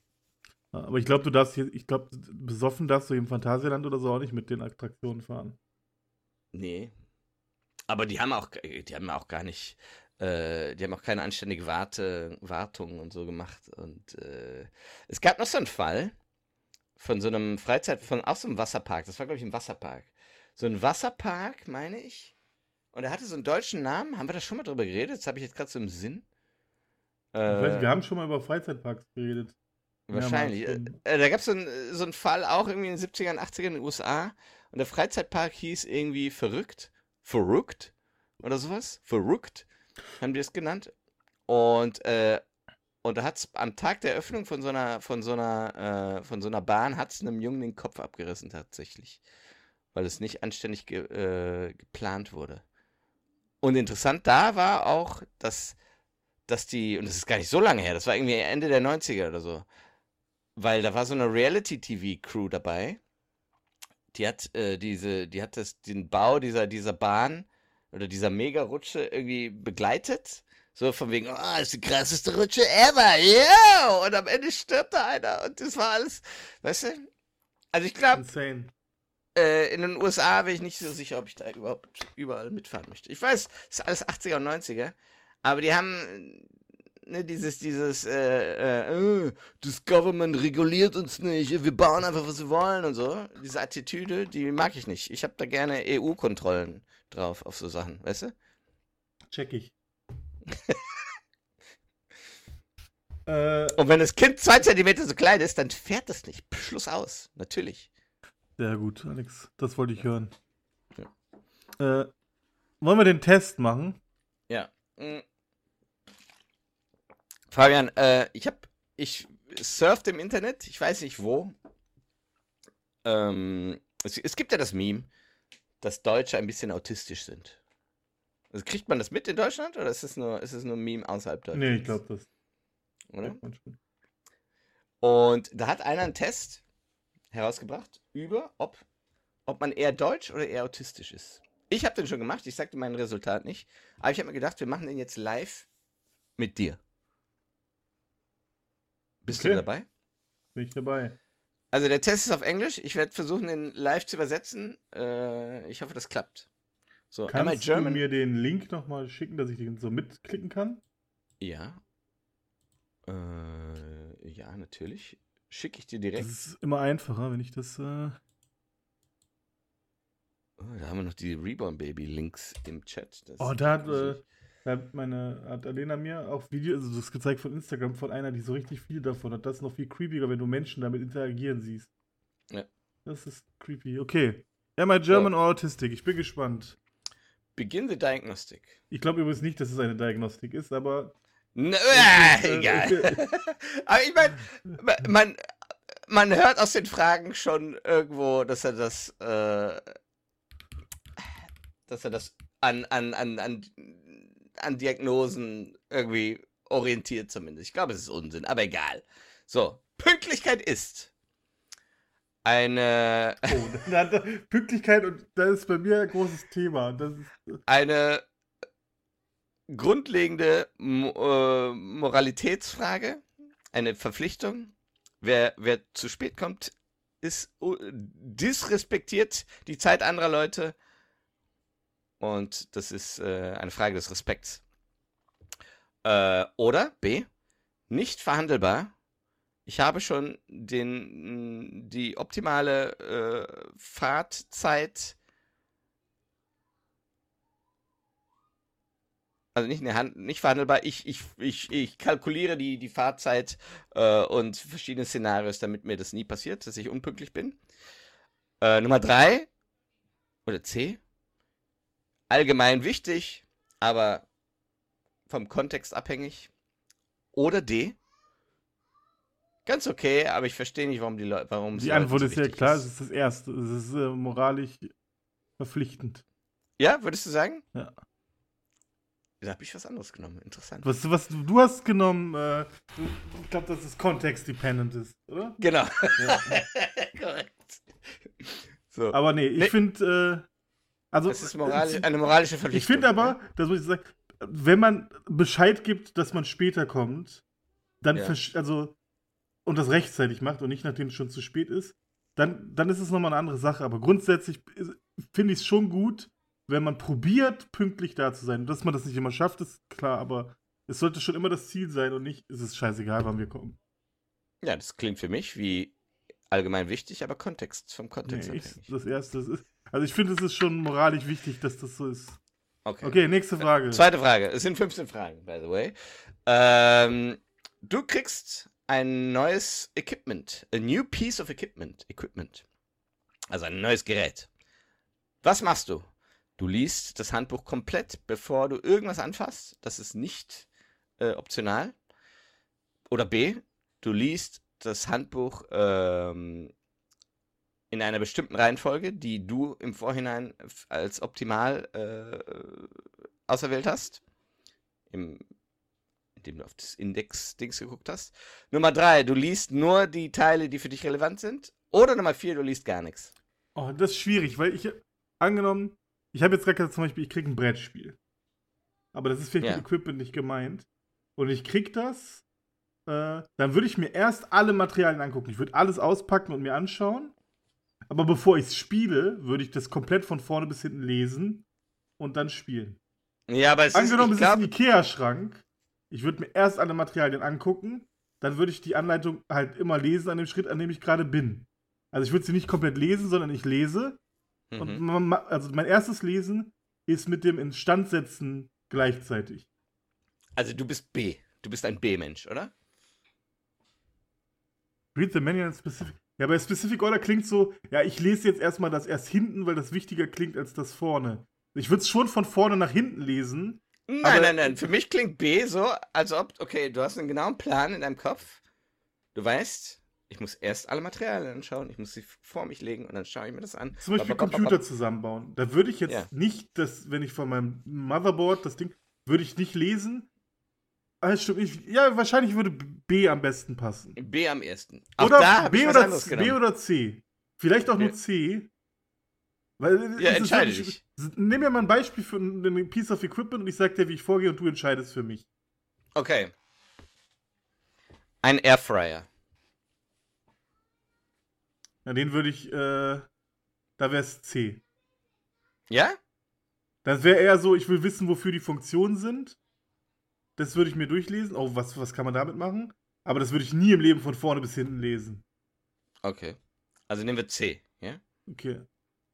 Aber ich glaube, du darfst hier, ich glaube, besoffen darfst du im Phantasialand oder so auch nicht mit den Attraktionen fahren. Nee. Aber die haben auch, die haben auch gar nicht, äh, die haben auch keine anständige Warte, Wartung und so gemacht. Und äh, es gab noch so einen Fall von so einem Freizeit, von auch so einem Wasserpark. Das war, glaube ich, ein Wasserpark. So ein Wasserpark, meine ich. Und er hatte so einen deutschen Namen. Haben wir da schon mal drüber geredet? Das habe ich jetzt gerade so im Sinn. Äh, ich weiß nicht, wir haben schon mal über Freizeitparks geredet. Wahrscheinlich. Ja, äh, da gab es so, ein, so einen Fall auch irgendwie in den siebzigern, achtzigern in den U S A. Und der Freizeitpark hieß irgendwie Verrückt. Verrückt? Oder sowas? Verrückt haben die es genannt. Und, äh, und da hat es am Tag der Eröffnung von so einer, von so einer, äh, von so einer Bahn hat es einem Jungen den Kopf abgerissen tatsächlich. Weil es nicht anständig ge, äh, geplant wurde. Und interessant da war auch, dass, dass die, und das ist gar nicht so lange her, das war irgendwie Ende der neunziger oder so. Weil da war so eine Reality-T V-Crew dabei. Die hat äh, diese, die hat das, den Bau dieser, dieser Bahn oder dieser Mega-Rutsche irgendwie begleitet. So von wegen, oh, das ist die krasseste Rutsche ever, yeah! Und am Ende stirbt da einer und das war alles, weißt du? Also ich glaube, insane. Äh, in den U S A bin ich nicht so sicher, ob ich da überhaupt überall mitfahren möchte. Ich weiß, es ist alles achtziger und neunziger, aber die haben ne, dieses, dieses, äh, äh, das Government reguliert uns nicht, wir bauen einfach, was wir wollen und so. Diese Attitüde, die mag ich nicht. Ich habe da gerne E U-Kontrollen drauf auf so Sachen, weißt du? Check ich. äh, Und wenn das Kind zwei Zentimeter so klein ist, dann fährt das nicht. Schluss aus, natürlich. Sehr gut, Alex, das wollte ich hören. Ja. Äh, wollen wir den Test machen? Ja. Mhm. Fabian, äh, ich hab, ich surft im Internet, ich weiß nicht wo. Ähm, es, es gibt ja das Meme, dass Deutsche ein bisschen autistisch sind. Also kriegt man das mit in Deutschland oder ist es nur, ist es nur ein Meme außerhalb Deutschlands? Nee, ich glaube das. Oder? Man schon. Und da hat einer einen Test herausgebracht über, ob, ob man eher deutsch oder eher autistisch ist. Ich habe den schon gemacht, ich sagte mein Resultat nicht, aber ich habe mir gedacht, wir machen den jetzt live mit dir. Bist Okay. du dabei? Bin ich dabei. Also der Test ist auf Englisch. Ich werde versuchen, den live zu übersetzen. Äh, ich hoffe, das klappt. So, am I Kannst du German? mir den Link nochmal schicken, dass ich den so mitklicken kann? Ja. Äh, ja, natürlich. Schicke ich dir Das direkt. ist immer einfacher, wenn ich das. Äh Oh, da haben wir noch die Reborn Baby Links im Chat. Das oh, ist da hat, gruselig. äh, da hat meine hat Alena mir auch Videos, also das ist gezeigt von Instagram von einer, die so richtig viel davon hat. Das ist noch viel creepiger, wenn du Menschen damit interagieren siehst. Ja. Das ist creepy. Okay. Am I German or Autistic? Ich bin gespannt. Begin the Diagnostic. Ich glaube übrigens nicht, dass es eine Diagnostik ist, aber. Ne, äh, äh, egal. Aber ich meine, man, man hört aus den Fragen schon irgendwo, dass er das, äh, dass er das an, an, an, an, an Diagnosen irgendwie orientiert zumindest. Ich glaube, es ist Unsinn, aber egal. So, Pünktlichkeit ist eine, Oh, da, da, Pünktlichkeit, und das ist bei mir ein großes Thema. Das ist, eine grundlegende Mo äh, Moralitätsfrage, eine Verpflichtung. Wer, wer zu spät kommt, ist uh, disrespektiert die Zeit anderer Leute. Und das ist äh, eine Frage des Respekts. Äh, oder B, nicht verhandelbar. Ich habe schon den, die optimale äh, Fahrtzeit, also nicht, in der Hand, nicht verhandelbar, ich, ich, ich, ich kalkuliere die, die Fahrzeit äh, und verschiedene Szenarios, damit mir das nie passiert, dass ich unpünktlich bin. Äh, Nummer drei, oder C, allgemein wichtig, aber vom Kontext abhängig. Oder D, ganz okay, aber ich verstehe nicht, warum die Leute, warum die Antwort ist ja klar, es ist das Erste. Es ist äh, moralisch verpflichtend. Ja, würdest du sagen? Ja. Da habe ich was anderes genommen. Interessant. Was, was du, du hast genommen, äh, ich glaube, dass es context-dependent ist, oder? Genau. Ja. Korrekt. So. Aber nee, ich Nee. finde, äh, also. Das ist moralisch, eine moralische Verpflichtung. Ich finde aber, das muss ich sagen, wenn man Bescheid gibt, dass man später kommt, dann, Ja. versch- also, und das rechtzeitig macht und nicht nachdem es schon zu spät ist, dann, dann ist es nochmal eine andere Sache. Aber grundsätzlich ist- finde ich es schon gut, wenn man probiert, pünktlich da zu sein. Und dass man das nicht immer schafft, ist klar, aber es sollte schon immer das Ziel sein und nicht, es ist scheißegal, wann wir kommen. Ja, das klingt für mich wie allgemein wichtig, aber Kontext, vom Kontext Nee, ich, abhängig. das Erste das ist, also ich finde, es ist schon moralisch wichtig, dass das so ist. Okay. Okay, nächste Frage. Zweite Frage. Es sind fünfzehn Fragen, by the way. Ähm, du kriegst ein neues Equipment. A new piece of equipment. Equipment. Also ein neues Gerät. Was machst du? Du liest das Handbuch komplett, bevor du irgendwas anfasst. Das ist nicht äh, optional. Oder B, du liest das Handbuch ähm, in einer bestimmten Reihenfolge, die du im Vorhinein f- als optimal äh, auserwählt hast. Im, indem du auf das Index-Dings geguckt hast. Nummer drei, du liest nur die Teile, die für dich relevant sind. Oder Nummer vier, du liest gar nichts. Oh, das ist schwierig, weil ich, angenommen, ich habe jetzt gerade gesagt, zum Beispiel, ich kriege ein Brettspiel. Aber das ist vielleicht Ja. mit Equipment nicht gemeint. Und ich krieg das, äh, dann würde ich mir erst alle Materialien angucken. Ich würde alles auspacken und mir anschauen. Aber bevor ich es spiele, würde ich das komplett von vorne bis hinten lesen und dann spielen. Ja, aber es Angenommen, ist, ich es ist ein glaube, Ikea-Schrank. Ich würde mir erst alle Materialien angucken, dann würde ich die Anleitung halt immer lesen an dem Schritt, an dem ich gerade bin. Also ich würde sie nicht komplett lesen, sondern ich lese. Und mhm. man, ma- also mein erstes Lesen ist mit dem Instandsetzen gleichzeitig. Also du bist B. Du bist ein B-Mensch, oder? Read the manual in specific. Ja, bei Specific Order klingt so, ja, ich lese jetzt erstmal das erst hinten, weil das wichtiger klingt als das vorne. Ich würde es schon von vorne nach hinten lesen. Nein, Aber- nein, nein. Für mich klingt B so, als ob, okay, du hast einen genauen Plan in deinem Kopf. Du weißt, ich muss erst alle Materialien anschauen, ich muss sie vor mich legen und dann schaue ich mir das an. Zum Beispiel Ba, ba, ba, ba, Computer ba. zusammenbauen. Da würde ich jetzt Ja. nicht, das, wenn ich von meinem Motherboard das Ding, würde ich nicht lesen. Ah, stimmt, ich, ja, wahrscheinlich würde B am besten passen. B am ersten. Auch Oder da habe B, ich was oder anderes C, genommen. B oder C. Vielleicht auch nur Ja. C. Weil, Ja, es ist entscheide wirklich- Nimm mir mal ein Beispiel für ein ein Piece of Equipment und ich sag dir, wie ich vorgehe und du entscheidest für mich. Okay. Ein Airfryer. Na, den würde ich, äh, da wäre es C. Ja? Das wäre eher so, ich will wissen, wofür die Funktionen sind. Das würde ich mir durchlesen. Oh, was, was kann man damit machen? Aber das würde ich nie im Leben von vorne bis hinten lesen. Okay. Also nehmen wir C, ja? Okay.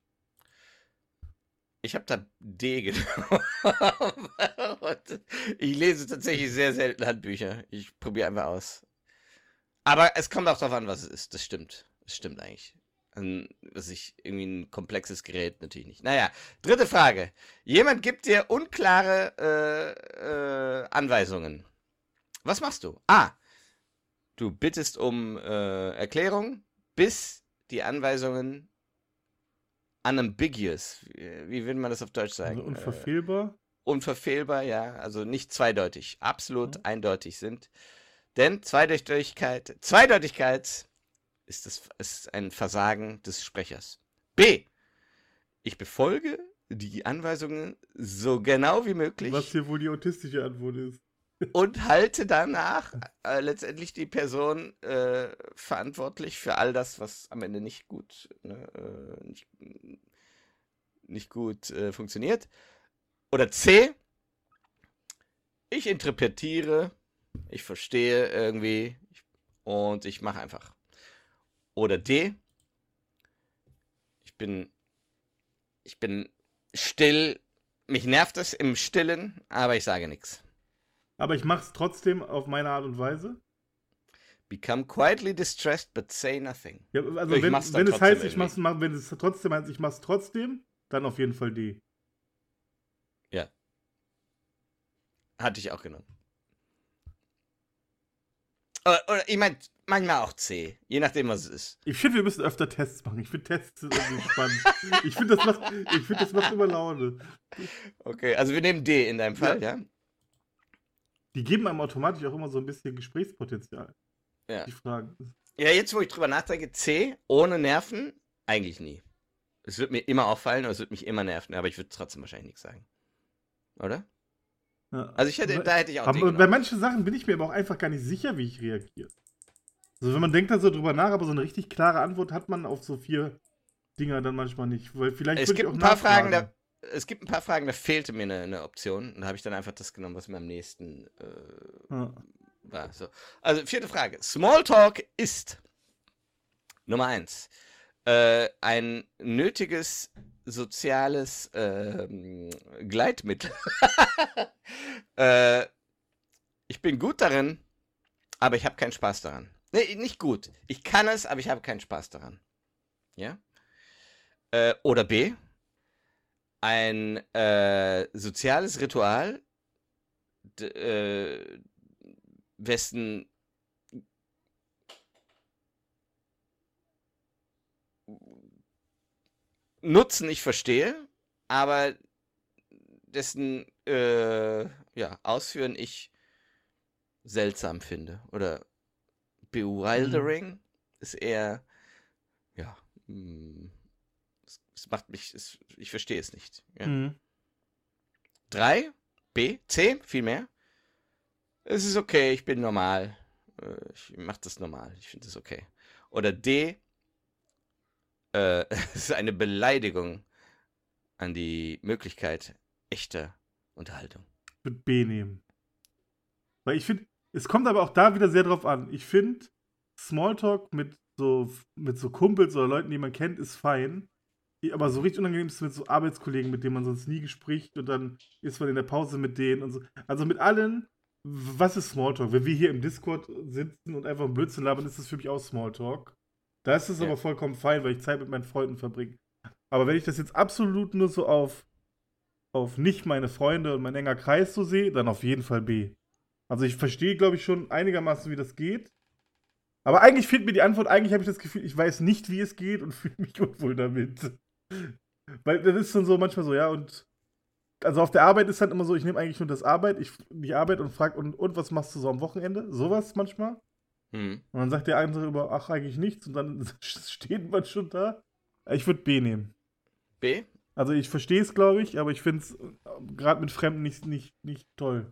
Ich habe da D genommen. Und ich lese tatsächlich sehr selten Handbücher. Ich probiere einfach aus. Aber es kommt auch darauf an, was es ist. Das stimmt. Das stimmt eigentlich. An, dass ich irgendwie ein komplexes Gerät natürlich nicht. Naja, dritte Frage. Jemand gibt dir unklare äh, äh, Anweisungen. Was machst du? A. Du bittest um äh, Erklärung, bis die Anweisungen unambiguous. Wie, wie würde man das auf Deutsch sagen? Also unverfehlbar. unverfehlbar, ja, also nicht zweideutig, absolut Mhm. eindeutig sind. Denn Zweideutigkeit, Zweideutigkeit ist, das, ist ein Versagen des Sprechers. B. Ich befolge die Anweisungen so genau wie möglich. Was hier wohl die autistische Antwort ist. Und halte danach äh, letztendlich die Person äh, verantwortlich für all das, was am Ende nicht gut, ne, äh, nicht, nicht gut äh, funktioniert. Oder C. Ich interpretiere, ich verstehe irgendwie und ich mache einfach. Oder D. Ich bin, ich bin still, mich nervt es im Stillen, aber ich sage nichts. Aber ich mach's trotzdem auf meine Art und Weise. Become quietly distressed, but say nothing. Ja, also Ich wenn, mach's dann wenn es trotzdem heißt, ich irgendwie. mach's, mach, wenn es trotzdem heißt, ich mach's trotzdem, dann auf jeden Fall D. Ja. Hatte ich auch genommen. Oder, oder ich meine, manchmal auch C. Je nachdem, was es ist. Ich finde, wir müssen öfter Tests machen. Ich finde Tests sind irgendwie spannend. Ich finde, das, macht, ich find, das macht immer Laune. Okay, also wir nehmen D in deinem Fall, ja? Die geben einem automatisch auch immer so ein bisschen Gesprächspotenzial. Ja. Die Fragen. Ja, jetzt, wo ich drüber nachdenke, C, ohne Nerven, eigentlich nie. Es wird mir immer auffallen oder es wird mich immer nerven, aber ich würde trotzdem wahrscheinlich nichts sagen. Oder? Ja. Also ich hätte, da hätte ich auch D Aber genommen. bei manchen Sachen bin ich mir aber auch einfach gar nicht sicher, wie ich reagiere. Also wenn man denkt da so drüber nach, aber so eine richtig klare Antwort hat man auf so vier Dinger dann manchmal nicht. Weil vielleicht Es würde ich gibt auch ein paar Fragen, nachfragen. da, es gibt ein paar Fragen, da fehlte mir eine, eine Option. Und da habe ich dann einfach das genommen, was mir am nächsten äh, Ja. war. So. Also vierte Frage. Smalltalk ist Nummer eins. Äh, ein nötiges soziales ähm, Gleitmittel. äh, ich bin gut darin, aber ich habe keinen Spaß daran. Nee, nicht gut. Ich kann es, aber ich habe keinen Spaß daran. Ja? Äh, oder B. Ein äh, soziales Ritual, d- äh, wessen Nutzen ich verstehe, aber dessen äh, ja, Ausführen ich seltsam finde. Oder bewildering mhm. ist eher, ja, mh, es, es macht mich, es, ich verstehe es nicht. Ja. Mhm. Drei, B, C, viel mehr. Es ist okay, ich bin normal. Ich mache das normal, ich finde das okay. Oder D, äh, es ist eine Beleidigung an die Möglichkeit echter Unterhaltung. Ich würde B nehmen. Weil ich finde, es kommt aber auch da wieder sehr drauf an. Ich finde, Smalltalk mit so, mit so Kumpels oder Leuten, die man kennt, ist fein. Aber so richtig unangenehm ist es mit so Arbeitskollegen, mit denen man sonst nie gespricht und dann ist man in der Pause mit denen und so. Also mit allen, was ist Smalltalk? Wenn wir hier im Discord sitzen und einfach Blödsinn labern, ist das für mich auch Smalltalk. Da ist es Ja. aber vollkommen fein, weil ich Zeit mit meinen Freunden verbringe. Aber wenn ich das jetzt absolut nur so auf, auf nicht meine Freunde und mein enger Kreis so sehe, dann auf jeden Fall B. Also ich verstehe, glaube ich, schon einigermaßen, wie das geht. Aber eigentlich fehlt mir die Antwort, eigentlich habe ich das Gefühl, ich weiß nicht, wie es geht und fühle mich unwohl damit. Weil das ist dann so manchmal so, ja, und also auf der Arbeit ist dann immer so, ich nehme eigentlich nur das Arbeit, ich, die Arbeit und frage, und, und was machst du so am Wochenende? Sowas manchmal. Hm. Und dann sagt der andere über, ach, eigentlich nichts und dann steht man schon da. Ich würde B nehmen. B? Also ich verstehe es, glaube ich, aber ich finde es gerade mit Fremden nicht, nicht, nicht toll.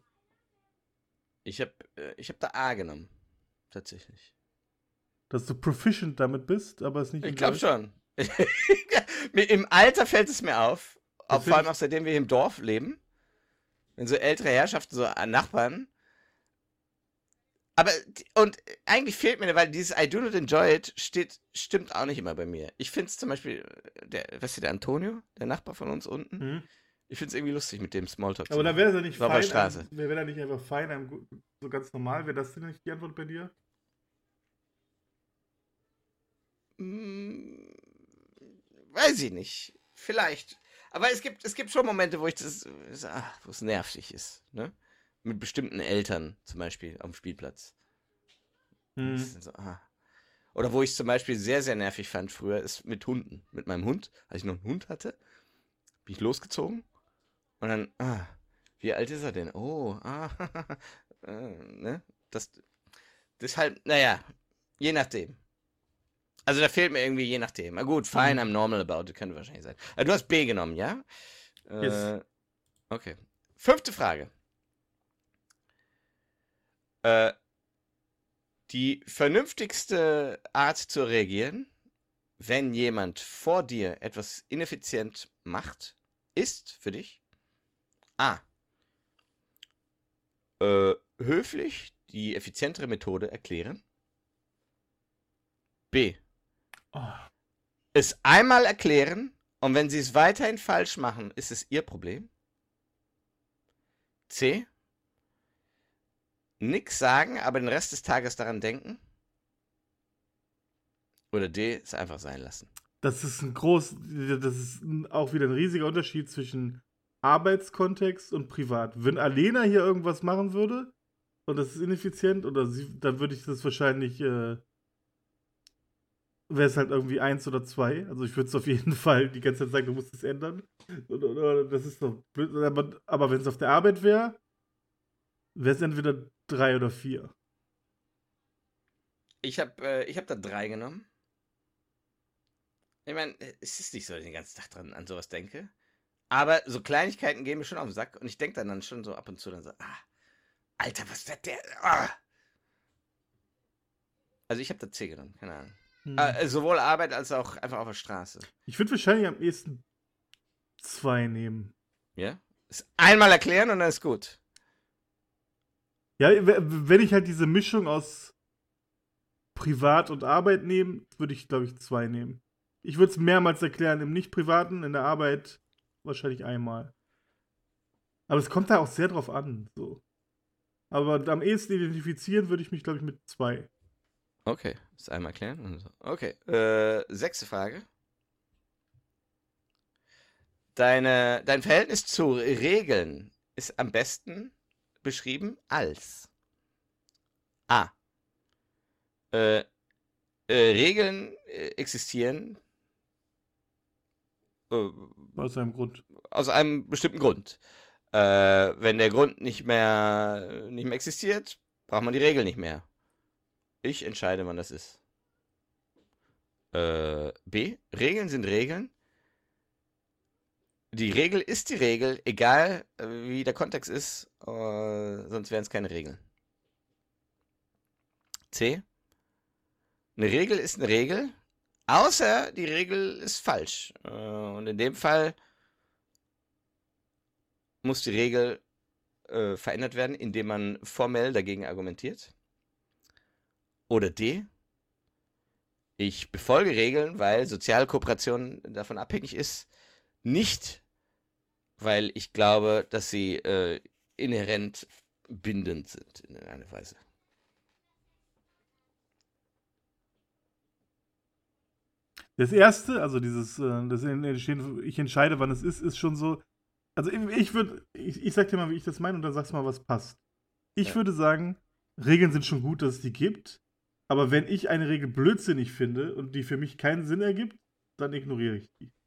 Ich habe ich hab da A genommen. Tatsächlich. Dass du proficient damit bist, aber es nicht. Ich glaube schon. Im Alter fällt es mir auf. Auch vor allem auch seitdem wir hier im Dorf leben. Wenn so ältere Herrschaften, so Nachbarn. Aber, und eigentlich fehlt mir, weil dieses I do not enjoy it steht, stimmt auch nicht immer bei mir. Ich finde es zum Beispiel, der, weißt du, der Antonio, der Nachbar von uns unten, Mhm. ich finde es irgendwie lustig mit dem Smalltalk. Aber da wäre er nicht auf der fein. Straße. Wäre er nicht einfach fein, einem, so ganz normal? Wäre das denn nicht die Antwort bei dir? Hm, weiß ich nicht. Vielleicht. Aber es gibt, es gibt schon Momente, wo ich das, ach, wo es nervig ist, ne? Mit bestimmten Eltern, zum Beispiel, am Spielplatz. Hm. So, ah. Oder wo ich es zum Beispiel sehr, sehr nervig fand früher, ist mit Hunden. Mit meinem Hund, als ich noch einen Hund hatte, bin ich losgezogen und dann, ah, Wie alt ist er denn? Oh, ah, äh, ne? Das, deshalb, naja, je nachdem. Also da fehlt mir irgendwie je nachdem. Na gut, fine, I'm Mhm. normal about it, könnte wahrscheinlich sein. Also, du hast B genommen, ja? Yes. Äh, okay. Fünfte Frage. Äh, die vernünftigste Art zu reagieren, wenn jemand vor dir etwas ineffizient macht, ist für dich A. Äh, höflich die effizientere Methode erklären. B. Oh, Es einmal erklären und wenn sie es weiterhin falsch machen, ist es ihr Problem. C. Nix sagen, aber den Rest des Tages daran denken. Oder D. Es einfach sein lassen. das ist ein groß, das ist ein- auch wieder ein riesiger Unterschied zwischen Arbeitskontext und privat. Wenn Alena hier irgendwas machen würde und das ist ineffizient, oder sie, dann würde ich das wahrscheinlich, äh, wäre es halt irgendwie eins oder zwei. Also ich würde es auf jeden Fall die ganze Zeit sagen, du musst es ändern. Oder, oder, das ist doch blöd. Aber, aber wenn es auf der Arbeit wäre, wäre es entweder drei oder vier. Ich habe äh, ich hab da drei genommen. Ich meine, es ist nicht so, dass ich den ganzen Tag dran an sowas denke. Aber so Kleinigkeiten gehen mir schon auf den Sack. Und ich denke dann, dann schon so ab und zu dann so, ah, Alter, was wird der? Ah. Also ich habe da C genommen, keine Ahnung. Hm. Äh, sowohl Arbeit als auch einfach auf der Straße. Ich würde wahrscheinlich am ehesten zwei nehmen. Ja? Es einmal erklären und dann ist gut. Ja, w- wenn ich halt diese Mischung aus Privat und Arbeit nehme, würde ich, glaube ich, zwei nehmen. Ich würde es mehrmals erklären, im Nicht-Privaten, in der Arbeit wahrscheinlich einmal. Aber es kommt da auch sehr drauf an. So. Aber am ehesten identifizieren würde ich mich, glaube ich, mit zwei. Okay, das einmal erklären. Und so. Okay, äh, sechste Frage. Deine, dein Verhältnis zu Regeln ist am besten beschrieben als A. Äh, äh, Regeln äh, existieren äh, Aus einem Grund. aus einem bestimmten Grund. Äh, wenn der Grund nicht mehr, nicht mehr existiert, braucht man die Regel nicht mehr. Ich entscheide, wann das ist. Äh, B. Regeln sind Regeln. Die Regel ist die Regel, egal äh, wie der Kontext ist, äh, sonst wären es keine Regeln. C. Eine Regel ist eine Regel, außer die Regel ist falsch. Äh, und in dem Fall muss die Regel äh, verändert werden, indem man formell dagegen argumentiert. Oder D. Ich befolge Regeln, weil soziale Kooperation davon abhängig ist, nicht weil ich glaube, dass sie äh, inhärent bindend sind in einer Weise. Das erste, also dieses, äh, das Entstehen, ich entscheide, wann es ist, ist schon so. Also ich, ich würde, ich, ich sag dir mal, wie ich das meine und dann sagst du mal, was passt. Ich Ja. würde sagen, Regeln sind schon gut, dass es die gibt. Aber wenn ich eine Regel blödsinnig finde und die für mich keinen Sinn ergibt, dann ignoriere ich die.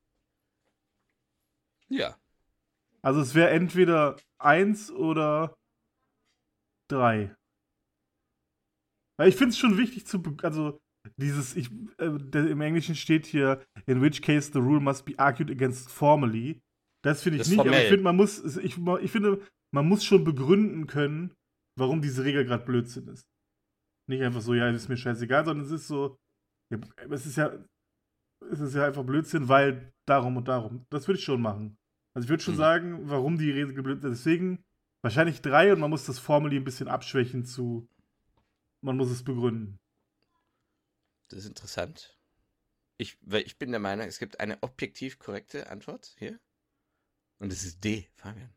Ja. Also es wäre entweder eins oder drei. Weil ich finde es schon wichtig zu, be- also dieses, ich, äh, der, im Englischen steht hier, in which case the rule must be argued against formally. Das finde ich Das ist nicht, aber ich formell. finde, man muss, es- ich, ich finde, man muss schon begründen können, warum diese Regel gerade Blödsinn ist. Nicht einfach so, ja, das ist mir scheißegal, sondern es ist so, ja, es ist ja, es ist ja einfach Blödsinn, weil darum und darum. Das würde ich schon machen. Also ich würde schon Mhm. sagen, warum die Regel blödsinn ist. Deswegen wahrscheinlich drei und man muss das Formally ein bisschen abschwächen zu, man muss es begründen. Das ist interessant. Ich, weil ich bin der Meinung, es gibt eine objektiv korrekte Antwort hier. Und es ist D, Fabian.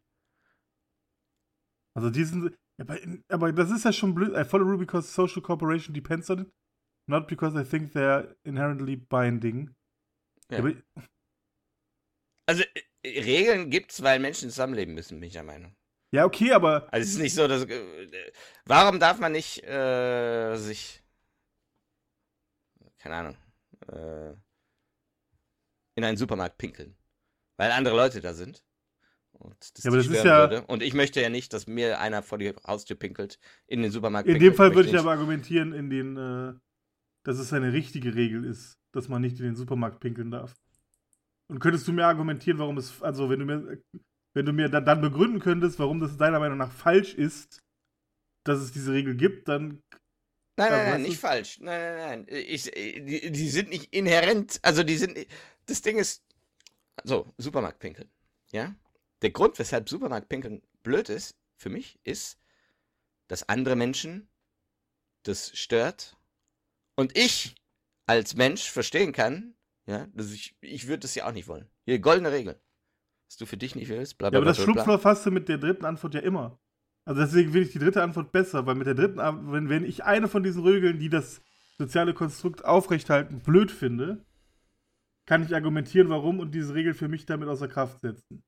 Also diesen, aber, aber das ist ja schon blöd. I follow rule because social cooperation depends on it, not because I think they're inherently binding. Ja. Ja, aber, Also, äh, Regeln gibt's, weil Menschen zusammenleben müssen, bin ich der Meinung. ja, okay, aber Also, es ist nicht so, dass. Äh, warum darf man nicht äh, sich. Keine Ahnung. Äh, in einen Supermarkt pinkeln? Weil andere Leute da sind. Und das Ja, aber dich das ist stören ja- würde. Und ich möchte ja nicht, dass mir einer vor die Haustür pinkelt, in den Supermarkt In pinkelt. dem Fall würde möchte ich aber argumentieren, in den, äh, dass es eine richtige Regel ist, dass man nicht in den Supermarkt pinkeln darf. Und könntest du mir argumentieren, warum es, also wenn du mir, wenn du mir dann, dann begründen könntest, warum das deiner Meinung nach falsch ist, dass es diese Regel gibt, dann Nein, Also, nein, nein, weißt du- nicht falsch. Nein, nein, nein. Ich, die, die sind nicht inhärent. Also die sind. Das Ding ist. So, Supermarktpinkeln. Ja? Der Grund, weshalb Supermarktpinkeln blöd ist, für mich, ist, dass andere Menschen das stört. Und ich als Mensch verstehen kann, ja, dass ich, ich würde das ja auch nicht wollen. Hier, goldene Regel. Was du für dich nicht willst, bla Ja, bla aber bla. das bla, bla. Schlupfloch fasst du mit der dritten Antwort ja immer. Also deswegen finde ich die dritte Antwort besser, weil mit der dritten Antwort, wenn, wenn ich eine von diesen Regeln, die das soziale Konstrukt aufrechthalten, blöd finde, kann ich argumentieren, warum und diese Regel für mich damit außer Kraft setzen.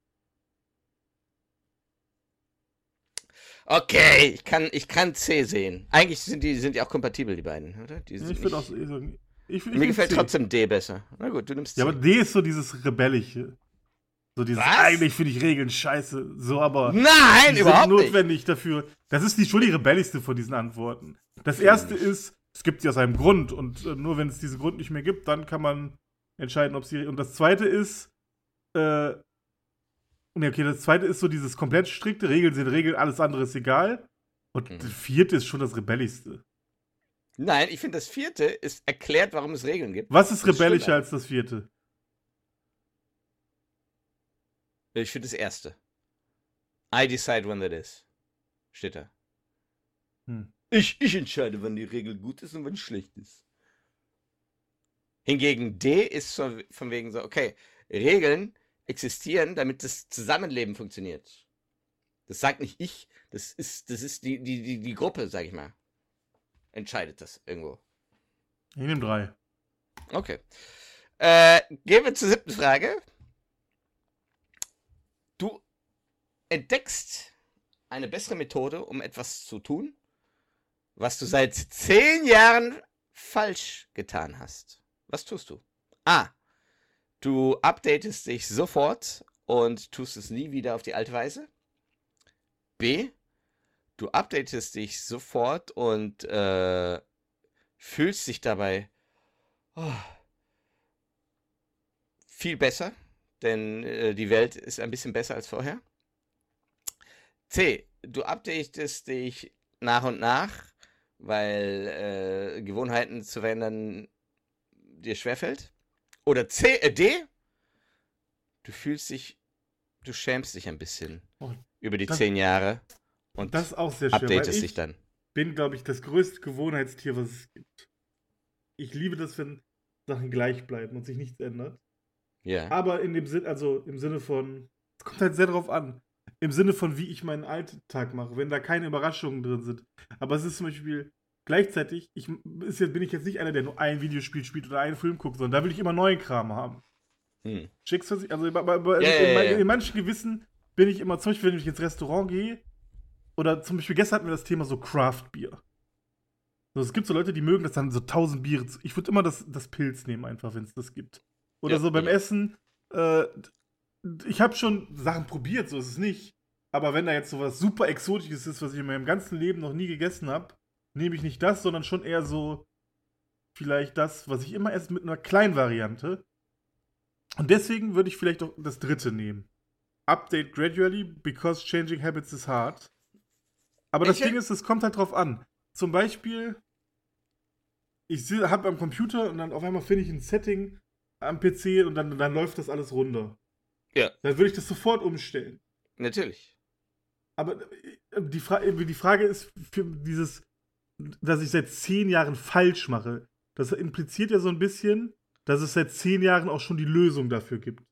Okay, ich kann, ich kann C sehen. Eigentlich sind die, sind die auch kompatibel, die beiden, oder? Die Ja, sind ich würde auch nicht, sagen, ich, ich mir nehm gefällt C. trotzdem D besser. Na gut, du nimmst C. Ja, aber D ist so dieses Rebellische. So dieses, Was? eigentlich finde ich Regeln scheiße, so, aber Nein, die überhaupt sind nicht. notwendig dafür. Das ist die schon die rebellischste von diesen Antworten. Das erste ist, es gibt sie aus einem Grund und äh, nur wenn es diesen Grund nicht mehr gibt, dann kann man entscheiden, ob sie. Und das zweite ist, äh, ne, okay, das zweite ist so dieses komplett strikte, Regeln sind Regeln, alles andere ist egal. Und Mhm. das vierte ist schon das rebellischste. Nein, ich finde, das vierte ist erklärt, warum es Regeln gibt. Was ist Das rebellischer stimmt als das vierte? Ich finde das erste. I decide when that is. Steht da. Hm. Ich, ich entscheide, wann die Regel gut ist und wann schlecht ist. Hingegen D ist so von wegen so, okay, Regeln existieren, damit das Zusammenleben funktioniert. Das sagt nicht ich, das ist, das ist die, die, die, die Gruppe, sag ich mal. Entscheidet das irgendwo. Ich nehme drei. Okay. Äh, gehen wir zur siebten Frage. Du entdeckst eine bessere Methode, um etwas zu tun, was du seit zehn Jahren falsch getan hast. Was tust du? A. Du updatest dich sofort und tust es nie wieder auf die alte Weise. B. Du updatest dich sofort und äh, fühlst dich dabei oh, viel besser, denn äh, die Welt ist ein bisschen besser als vorher. C. Du updatest dich nach und nach, weil äh, Gewohnheiten zu verändern dir schwerfällt. Oder C, äh, D. Du fühlst dich, du schämst dich ein bisschen Oh, über die das- zehn Jahre und Das ist auch sehr schwer, weil updatest ich dich dann. bin, glaube ich, das größte Gewohnheitstier, was es gibt. Ich liebe das, wenn Sachen gleich bleiben und sich nichts ändert. Ja. Aber in dem Sinn, also im Sinne von, es kommt halt sehr darauf an. Im Sinne von, wie ich meinen Alltag mache, wenn da keine Überraschungen drin sind. Aber es ist zum Beispiel gleichzeitig, ich ist jetzt, bin ich jetzt nicht einer, der nur ein Videospiel spielt oder einen Film guckt, sondern da will ich immer neuen Kram haben. Hm. Schickst du, also bei, bei, bei, Ja, in, ja, in, ja. in manchen Gewissen bin ich immer, zum Beispiel, wenn ich ins Restaurant gehe, oder zum Beispiel gestern hatten wir das Thema so Craft Beer. So, es gibt so Leute, die mögen das dann so tausend Biere. zu- Ich würde immer das, das Pilz nehmen, einfach, wenn es das gibt. Oder Ja, so beim ja. Essen. Äh, ich habe schon Sachen probiert, so ist es nicht. Aber wenn da jetzt so was super Exotisches ist, was ich in meinem ganzen Leben noch nie gegessen habe, nehme ich nicht das, sondern schon eher so vielleicht das, was ich immer esse, mit einer kleinen Variante. Und deswegen würde ich vielleicht auch das dritte nehmen. Update gradually, because changing habits is hard. Aber das Ich- Ding ist, es kommt halt drauf an. Zum Beispiel, ich habe am Computer und dann auf einmal finde ich ein Setting am P C und dann, dann läuft das alles runter. Ja. Dann würde ich das sofort umstellen. Natürlich. Aber äh, die, Fra die Frage ist für dieses, dass ich seit zehn Jahren falsch mache. Das impliziert ja so ein bisschen, dass es seit zehn Jahren auch schon die Lösung dafür gibt.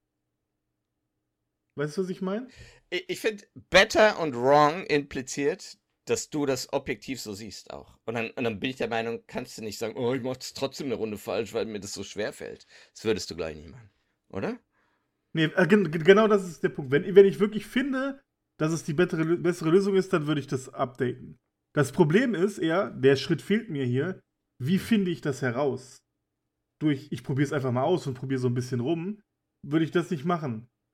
Weißt du, was ich meine? Ich, ich finde, better und wrong impliziert, dass du das objektiv so siehst auch. Und dann, und dann bin ich der Meinung, kannst du nicht sagen, oh, ich mach das trotzdem eine Runde falsch, weil mir das so schwer fällt. Das würdest du gleich nicht machen. Oder? Nee, äh, gen genau das ist der Punkt. Wenn, wenn ich wirklich finde, dass es die bessere, bessere Lösung ist, dann würde ich das updaten. Das Problem ist eher, der Schritt fehlt mir hier, wie finde ich das heraus? Durch, ich probiere es einfach mal aus und probiere so ein bisschen rum, würde ich das nicht machen.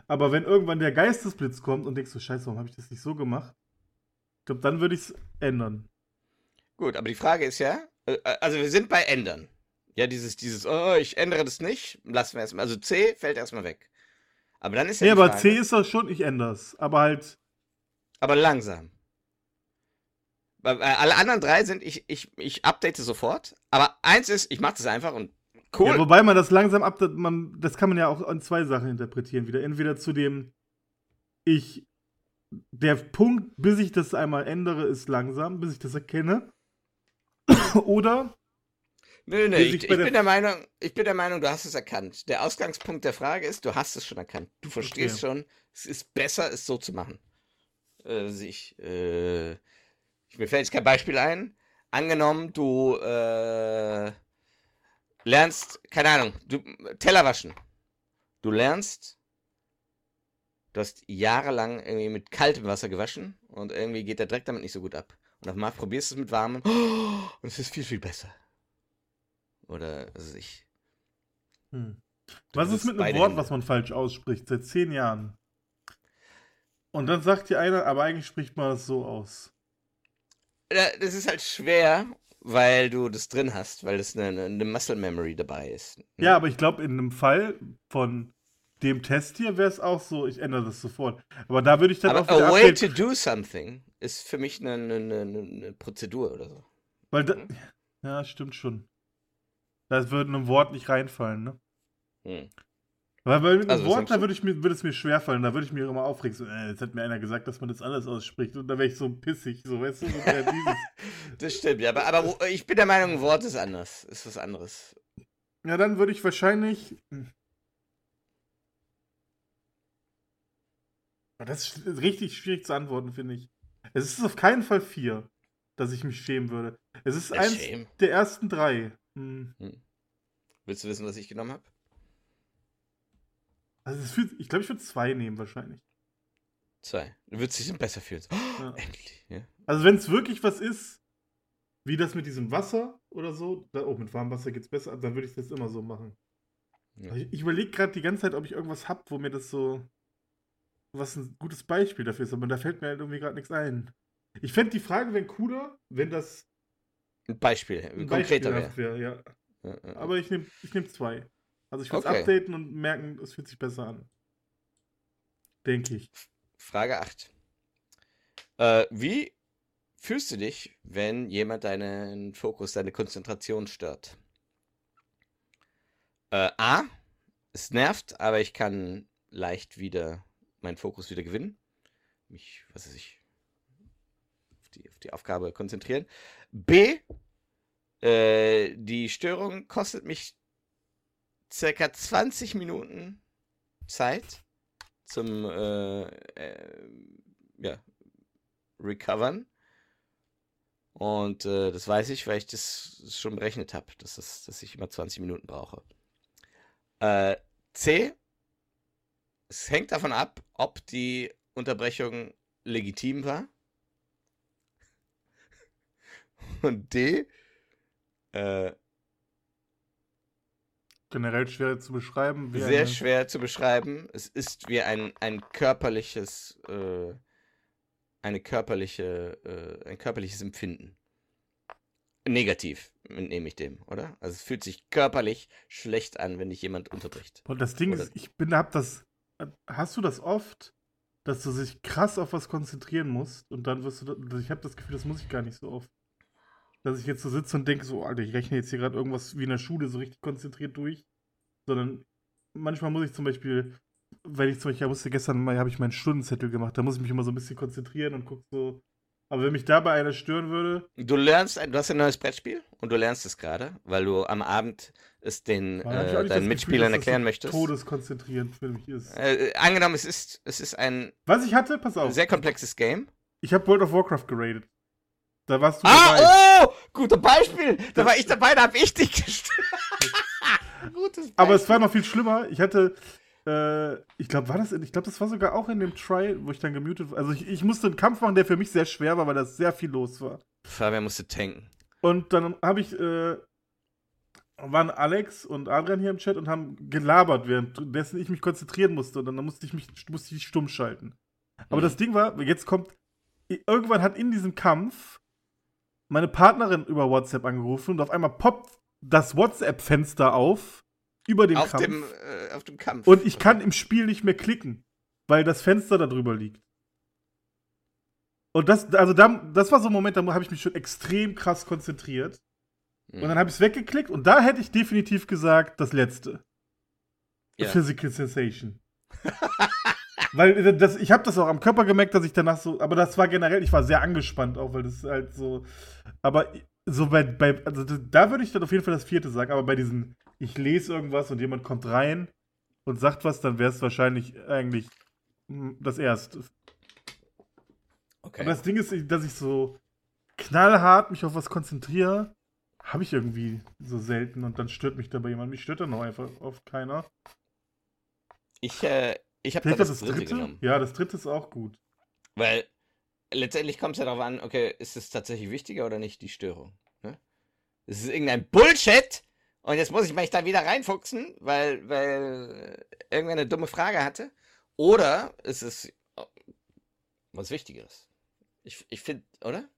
Aber wenn irgendwann der Geistesblitz kommt und denkst du, scheiße, warum habe ich das nicht so gemacht? Ich glaube, dann würde ich es ändern. Gut, aber die Frage ist ja, äh, also wir sind bei ändern. Ja, dieses, dieses, oh, ich ändere das nicht, lassen wir erstmal. Also C fällt erstmal weg. Aber dann ist ja Nee, die aber Frage, C ist doch schon, ich ändere es. Aber halt, aber langsam. Weil, äh, alle anderen drei sind, ich, ich, ich update sofort. Aber eins ist, ich mache das einfach und cool. ja, wobei man das langsam ab, man, das kann man ja auch an zwei Sachen interpretieren wieder. Entweder zu dem, ich, der Punkt, bis ich das einmal ändere, ist langsam, bis ich das erkenne. Oder, Nö, nö, Bis ich, ich ich, bei der- bin der Meinung, ich bin der Meinung, du hast es erkannt. Der Ausgangspunkt der Frage ist, du hast es schon erkannt. Du verstehst schon, es ist besser, es so zu machen. Äh, ich, äh, ich, mir fällt jetzt kein Beispiel ein. Angenommen, du äh, lernst, keine Ahnung, du Teller waschen. Du lernst, du hast jahrelang irgendwie mit kaltem Wasser gewaschen und irgendwie geht der Dreck damit nicht so gut ab. Und auf einmal probierst du es mit warmem und es ist viel, viel besser. Oder, also ich. hm. Du was ist benutzt mit einem beide Wort, Hände. was man falsch ausspricht, seit zehn Jahren? Und dann sagt dir einer, aber eigentlich spricht man das so aus. Ja, das ist halt schwer, weil du das drin hast, weil das eine, eine Muscle Memory dabei ist. Ne? Ja, aber ich glaube, in einem Fall von dem Test hier wäre es auch so, ich ändere das sofort. Aber da würde ich dann Aber auch wieder a way update, to do something ist für mich eine, eine, eine, eine Prozedur oder so. weil da, ja, stimmt schon. Da würde einem Wort nicht reinfallen, ne? Hm. Weil, weil mit einem Also, was Wort, denkst da du? würde ich mir, würde es mir schwerfallen, da würde ich mir immer aufregen, so, äh, jetzt hat mir einer gesagt, dass man das anders ausspricht und da wäre ich so pissig, so, weißt du, so der, dieses. Das stimmt, ja, aber, aber wo- ich bin der Meinung, ein Wort ist anders. Ist was anderes. Ja, dann würde ich wahrscheinlich. Das ist richtig schwierig zu antworten, finde ich. Es ist auf keinen Fall vier, dass ich mich schämen würde. Es ist Ja, eins shame. der ersten drei. Hm. Hm. Willst du wissen, was ich genommen habe? Also es fühlt, ich glaube, ich würde zwei nehmen wahrscheinlich. Zwei. Du würdest dich dann besser fühlen. Oh, Ja. endlich. Ja. Also wenn es wirklich was ist, wie das mit diesem Wasser oder so, da, oh, mit warmem Wasser geht's besser, dann würde ich das immer so machen. Ja. Ich, ich überlege gerade die ganze Zeit, ob ich irgendwas habe, wo mir das so, was ein gutes Beispiel dafür ist, aber da fällt mir halt irgendwie gerade nichts ein. Ich fände die Frage wäre cooler, wenn das Ein Beispiel, ein konkreter wäre. beispielhaft wäre, ja. Ja, ja. Aber ich nehme ich nehm zwei. Also ich würde es Okay. updaten und merken, es fühlt sich besser an. Denke ich. Frage acht. Äh, wie fühlst du dich, wenn jemand deinen Fokus, deine Konzentration stört? Äh, A. Es nervt, aber ich kann leicht wieder meinen Fokus wieder gewinnen. Mich, was weiß ich, auf die, auf die Aufgabe konzentrieren. B. Äh, die Störung kostet mich circa zwanzig Minuten Zeit zum äh, äh, ja, Recovern. Und äh, das weiß ich, weil ich das schon berechnet habe, dass, das, dass ich immer zwanzig Minuten brauche. Äh, C. Es hängt davon ab, ob die Unterbrechung legitim war. Und D. Äh, Generell schwer zu beschreiben. Wie sehr eine, schwer zu beschreiben. Es ist wie ein, ein körperliches, äh, eine körperliche, äh, ein körperliches Empfinden. Negativ, entnehme ich dem, oder? Also es fühlt sich körperlich schlecht an, wenn dich jemand unterbricht. Und das Ding Oder- ist, ich bin, hab das. Hast du das oft, dass du dich krass auf was konzentrieren musst und dann wirst du. da- Ich habe das Gefühl, das muss ich gar nicht so oft. Dass ich jetzt so sitze und denke, so, Alter, ich rechne jetzt hier gerade irgendwas wie in der Schule so richtig konzentriert durch. Sondern manchmal muss ich zum Beispiel, wenn ich zum Beispiel, ich musste gestern mal, habe ich meinen Stundenzettel gemacht, da muss ich mich immer so ein bisschen konzentrieren und guck so. Aber wenn mich dabei einer stören würde, Du lernst, ein- du hast ein neues Brettspiel und du lernst es gerade, weil du am Abend es den dann hab ich auch äh, nicht deinen das Gefühl, Mitspielern dass das erklären so möchtest. todeskonzentrierend für mich ist. Äh, angenommen, es ist, es ist ein Was ich hatte, pass auf, sehr komplexes Game. ich habe World of Warcraft geradet. Da warst du dabei. Ah, oh! Guter Beispiel! Da war ich dabei, da habe ich dich gestört. Gutes Beispiel. Aber es war noch viel schlimmer. Ich hatte, äh, ich glaube, war das, in- ich glaube, das war sogar auch in dem Trial, wo ich dann gemutet war. Also ich, ich musste einen Kampf machen, der für mich sehr schwer war, weil da sehr viel los war. Fabian musste tanken. Und dann habe ich, äh, waren Alex und Adrian hier im Chat und haben gelabert, währenddessen ich mich konzentrieren musste. Und dann musste ich mich musste ich stumm schalten. Aber Mhm. das Ding war, jetzt kommt, irgendwann hat in diesem Kampf meine Partnerin über WhatsApp angerufen und auf einmal poppt das WhatsApp-Fenster auf über dem auf Kampf. Dem, äh, auf dem Kampf. Und ich kann im Spiel nicht mehr klicken, weil das Fenster da drüber liegt. Und das, also da, das war so ein Moment, da habe ich mich schon extrem krass konzentriert. Mhm. Und dann habe ich es weggeklickt und da hätte ich definitiv gesagt, das letzte. Ja. Physical Sensation. Weil das, ich habe das auch am Körper gemerkt, dass ich danach so, aber das war generell, ich war sehr angespannt auch, weil das halt so, aber so bei, bei also da würde ich dann auf jeden Fall das vierte sagen, aber bei diesen, ich lese irgendwas und jemand kommt rein und sagt was, dann wäre es wahrscheinlich eigentlich das erste. Okay. Aber das Ding ist, dass ich so knallhart mich auf was konzentriere, habe ich irgendwie so selten und dann stört mich dabei jemand. Mich stört dann auch einfach oft keiner. Ich, äh, ich habe Vielleicht das, das dritte, dritte genommen. Ja, das dritte ist auch gut. Weil letztendlich kommt es ja darauf an, okay, ist es tatsächlich wichtiger oder nicht, die Störung? Ne? Es ist irgendein Bullshit und jetzt muss ich mich da wieder reinfuchsen, weil, weil irgendwer eine dumme Frage hatte. Oder ist es was Wichtigeres? Ich, ich finde, oder?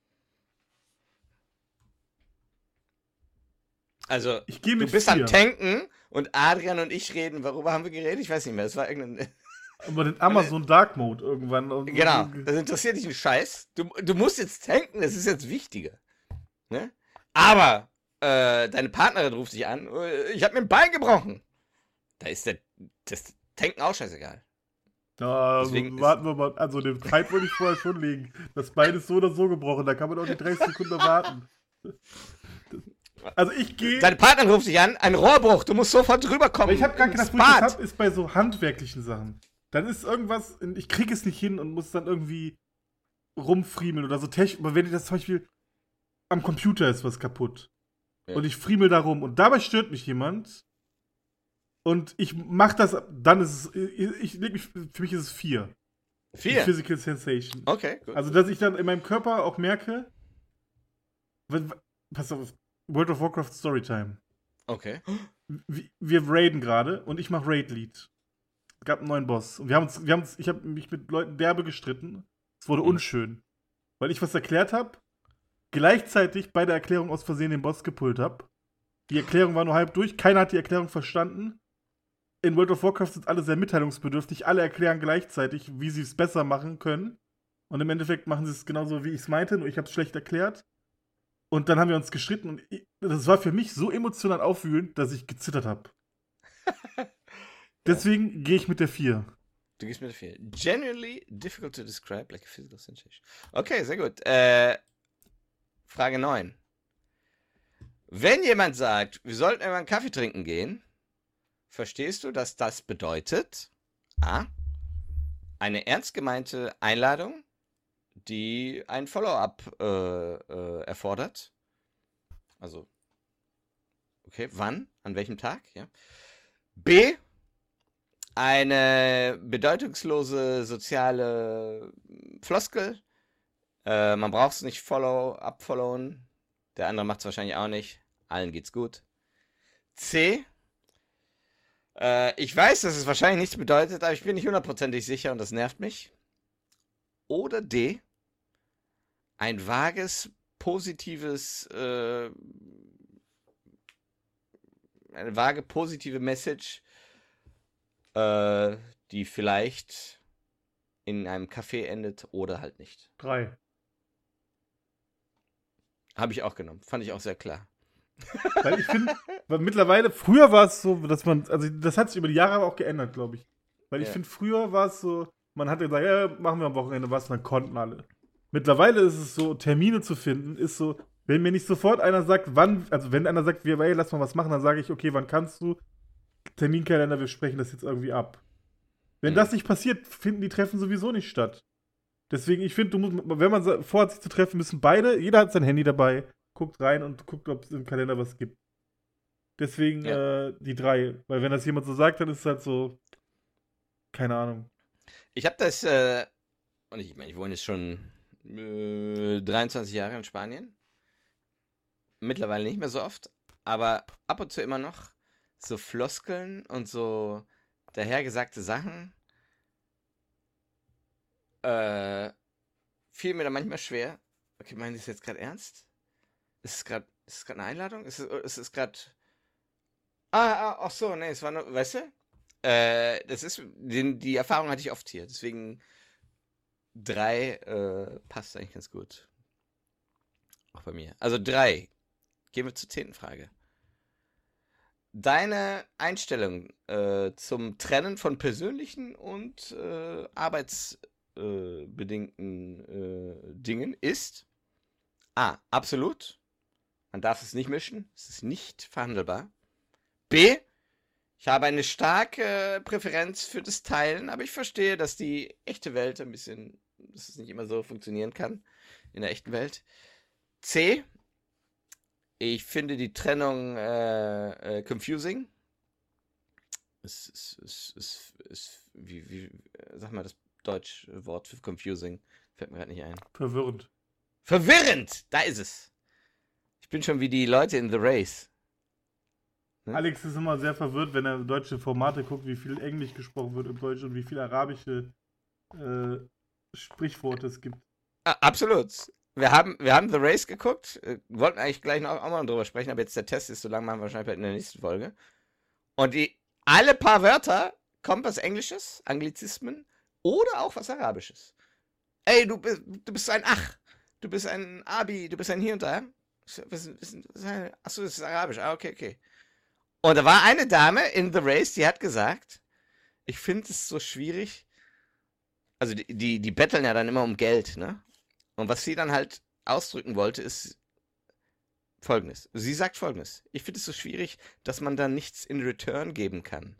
Also, Ich gehe du mit bist vier. am Tanken und Adrian und ich reden, worüber haben wir geredet? Ich weiß nicht mehr, es war irgendein... Aber den Amazon Dark Mode irgendwann. Genau, das interessiert dich ein Scheiß. Du, du musst jetzt tanken, das ist jetzt wichtiger. Ne? Aber äh, deine Partnerin ruft dich an, ich habe mir ein Bein gebrochen. Da ist der, das Tanken auch scheißegal. Da Deswegen warten wir mal. Also den Zeit wollte ich vorher schon legen. Das Bein ist so oder so gebrochen, da kann man auch die dreißig Sekunden warten. Also ich gehe. Deine Partnerin ruft dich an, ein Rohrbruch, du musst sofort rüberkommen. Ich habe gar gedacht, wo ich das hab, ist bei so handwerklichen Sachen. Dann ist irgendwas, ich kriege es nicht hin und muss dann irgendwie rumfriemeln oder so technisch. Aber wenn ich das zum Beispiel am Computer ist was kaputt ja. und ich friemel da rum und dabei stört mich jemand und ich mach das, dann ist es, ich, ich leg mich, für mich ist es vier. Vier? Die Physical Sensation. Okay, gut. Also, dass ich dann in meinem Körper auch merke, pass auf, World of Warcraft Storytime. Okay. Wir, wir raiden gerade und ich mache Raid-Lead. Es gab einen neuen Boss. Und wir haben uns, wir haben uns, ich habe mich mit Leuten derbe gestritten. Es wurde mhm. unschön. Weil ich was erklärt habe, gleichzeitig bei der Erklärung aus Versehen den Boss gepullt habe. Die Erklärung war nur halb durch, keiner hat die Erklärung verstanden. In World of Warcraft sind alle sehr mitteilungsbedürftig, alle erklären gleichzeitig, wie sie es besser machen können. Und im Endeffekt machen sie es genauso, wie ich es meinte, nur ich habe es schlecht erklärt. Und dann haben wir uns gestritten und ich, das war für mich so emotional aufwühlend, dass ich gezittert habe. Deswegen gehe ich mit der vier. Du gehst mit der vier. Genuinely difficult to describe like a physical sensation. Okay, sehr gut. Äh, Frage neun. Wenn jemand sagt, wir sollten immer einen Kaffee trinken gehen, verstehst du, dass das bedeutet, A, eine ernst gemeinte Einladung, die ein Follow-up äh, äh, erfordert? Also, okay, wann? An welchem Tag? Ja. B, eine bedeutungslose soziale Floskel. Äh, man braucht es nicht follow, abfollowen. Der andere macht es wahrscheinlich auch nicht. Allen geht's gut. C. Äh, ich weiß, dass es wahrscheinlich nichts bedeutet, aber ich bin nicht hundertprozentig sicher und das nervt mich. Oder D. Ein vages, positives, äh, eine vage, positive Message, äh, die vielleicht in einem Café endet oder halt nicht. Drei. Habe ich auch genommen. Fand ich auch sehr klar. Weil ich finde, mittlerweile, früher war es so, dass man, also das hat sich über die Jahre aber auch geändert, glaube ich. Weil ich ja. finde, früher war es so, man hatte gesagt, ja, machen wir am Wochenende was, und dann konnten alle. Mittlerweile ist es so, Termine zu finden, ist so, wenn mir nicht sofort einer sagt, wann, also wenn einer sagt, wir, ey, lass mal was machen, dann sage ich, okay, wann kannst du? Terminkalender, wir sprechen das jetzt irgendwie ab. Wenn mhm. das nicht passiert, finden die Treffen sowieso nicht statt. Deswegen, ich finde, du musst, wenn man vorhat, sich zu treffen, müssen beide, jeder hat sein Handy dabei, guckt rein und guckt, ob es im Kalender was gibt. Deswegen ja. äh, die drei. Weil wenn das jemand so sagt, dann ist es halt so, keine Ahnung. Ich habe das, äh, und ich meine, ich wohne jetzt schon äh, dreiundzwanzig Jahre in Spanien. Mittlerweile nicht mehr so oft. aber ab und zu immer noch so Floskeln und so dahergesagte Sachen äh, fiel mir da manchmal schwer. Okay, meinen Sie es jetzt gerade ernst? Ist es gerade ist es gerade eine Einladung? Ist es, ist es gerade... Ah, ah, ach so, nee, es war nur, weißt du? Äh, das ist, den, die Erfahrung hatte ich oft hier, deswegen drei äh, passt eigentlich ganz gut. Auch bei mir. Also drei. Gehen wir zur zehnten Frage. Deine Einstellung äh, zum Trennen von persönlichen und äh, arbeitsbedingten äh, Dingen ist A. Absolut. Man darf es nicht mischen. Es ist nicht verhandelbar. B. Ich habe eine starke Präferenz für das Teilen, aber ich verstehe, dass die echte Welt ein bisschen, dass es nicht immer so funktionieren kann in der echten Welt. C. Ich finde die Trennung äh, äh, confusing. Es ist, es ist, es ist wie, wie, sag mal das deutsche Wort für confusing. Fällt mir gerade nicht ein. Verwirrend. Verwirrend! Da ist es. Ich bin schon wie die Leute in The Race. Hm? Alex ist immer sehr verwirrt, wenn er deutsche Formate guckt, wie viel Englisch gesprochen wird im Deutschen und wie viel arabische äh, Sprichworte es gibt. Ah, absolut. Wir haben, wir haben The Race geguckt, äh, wollten eigentlich gleich noch auch mal drüber sprechen, aber jetzt der Test ist so lang, machen wir wahrscheinlich in der nächsten Folge. Und die, alle paar Wörter kommt was Englisches, Anglizismen oder auch was Arabisches. Ey, du bist, du bist ein Ach, du bist ein Abi, du bist ein Hier und Da. Was, was, was, achso, das ist Arabisch, ah, okay, okay. Und da war eine Dame in The Race, die hat gesagt, ich finde es so schwierig, also die, die, die betteln ja dann immer um Geld, ne? Und was sie dann halt ausdrücken wollte, ist Folgendes. Sie sagt Folgendes. Ich finde es so schwierig, dass man dann nichts in Return geben kann.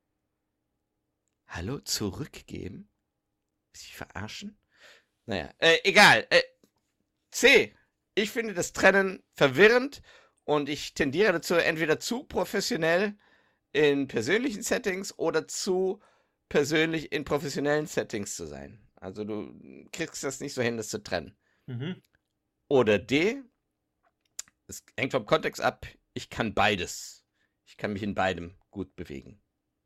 Hallo? Zurückgeben? Sie verarschen? Naja, äh, egal. Äh, C. Ich finde das Trennen verwirrend und ich tendiere dazu, entweder zu professionell in persönlichen Settings oder zu persönlich in professionellen Settings zu sein. Also du kriegst das nicht so hin, das zu trennen. Mhm. Oder D. Es hängt vom Kontext ab. Ich kann beides. Ich kann mich in beidem gut bewegen.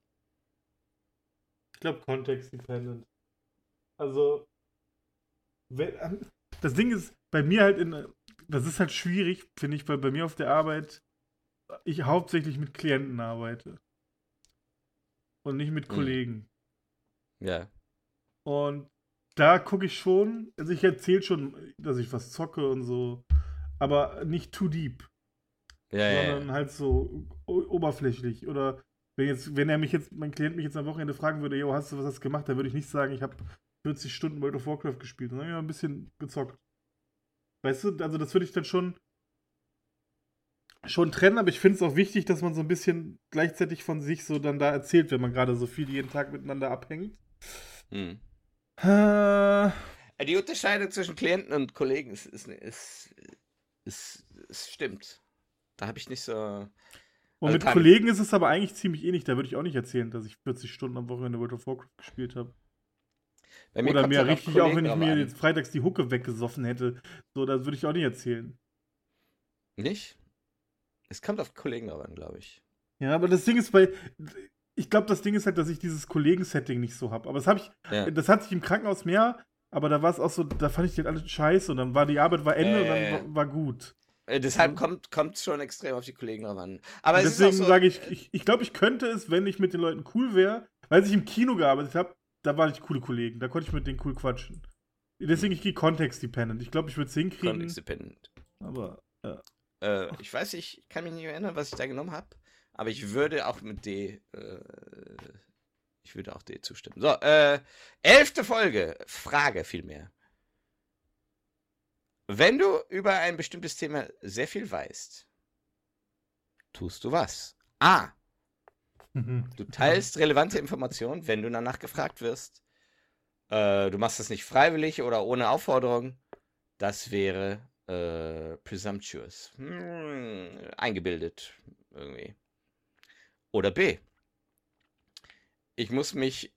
Ich glaube, Context-dependent. Also, wenn, das Ding ist, bei mir halt in, das ist halt schwierig, finde ich, weil bei mir auf der Arbeit ich hauptsächlich mit Klienten arbeite. Und nicht mit Kollegen. Ja. Und da gucke ich schon, also ich erzähle schon, dass ich was zocke und so, aber nicht too deep. Ja, sondern ja, ja. halt so o- oberflächlich. Oder wenn jetzt, wenn er mich jetzt, mein Klient mich jetzt am Wochenende fragen würde, jo, hast du was hast du gemacht, dann würde ich nicht sagen, ich habe vierzig Stunden World of Warcraft gespielt, sondern ja, ein bisschen gezockt. Weißt du, also das würde ich dann schon schon trennen, aber ich finde es auch wichtig, dass man so ein bisschen gleichzeitig von sich so dann da erzählt, wenn man gerade so viel jeden Tag miteinander abhängt. Hm. Äh, Die Unterscheidung zwischen Klienten und Kollegen ist, ist, ist, ist, ist stimmt. Da habe ich nicht so. Und Also mit Time- Kollegen ist es aber eigentlich ziemlich ähnlich. Da würde ich auch nicht erzählen, dass ich vierzig Stunden am Wochenende World of Warcraft gespielt habe. Bei mir Oder kommt's mir halt auf richtig, auch Kollegen wenn ich drauf mir an. jetzt freitags die Hucke weggesoffen hätte. So, das würde ich auch nicht erzählen. Nicht? Es kommt auf Kollegen drauf an, glaube ich. Ja, aber das Ding ist bei. Ich glaube, das Ding ist halt, dass ich dieses Kollegen-Setting nicht so habe. Aber das habe ich. Ja. Das hatte ich im Krankenhaus mehr, aber da war es auch so, da fand ich die halt alle scheiße und dann war die Arbeit war Ende Äh, und dann war, war gut. Äh, deshalb Mhm. kommt kommt schon extrem auf die Kollegen drauf an. Aber Und es deswegen ist auch so, sage ich, ich, ich glaube, ich könnte es, wenn ich mit den Leuten cool wäre, weil ich im Kino gearbeitet habe, da waren ich coole Kollegen, da konnte ich mit denen cool quatschen. Deswegen, ich gehe Context-dependent. Ich glaube, ich würde es hinkriegen, Context dependent. aber ja. Äh, ich weiß nicht, ich kann mich nicht erinnern, was ich da genommen habe. Aber ich würde auch mit D. Äh, ich würde auch D zustimmen. So, äh, elfte Folge. Frage vielmehr. Wenn du über ein bestimmtes Thema sehr viel weißt, tust du was? A. Du teilst relevante Informationen, wenn du danach gefragt wirst. Äh, du machst das nicht freiwillig oder ohne Aufforderung. Das wäre äh, presumptuous. Hm, eingebildet irgendwie. Oder B. Ich muss mich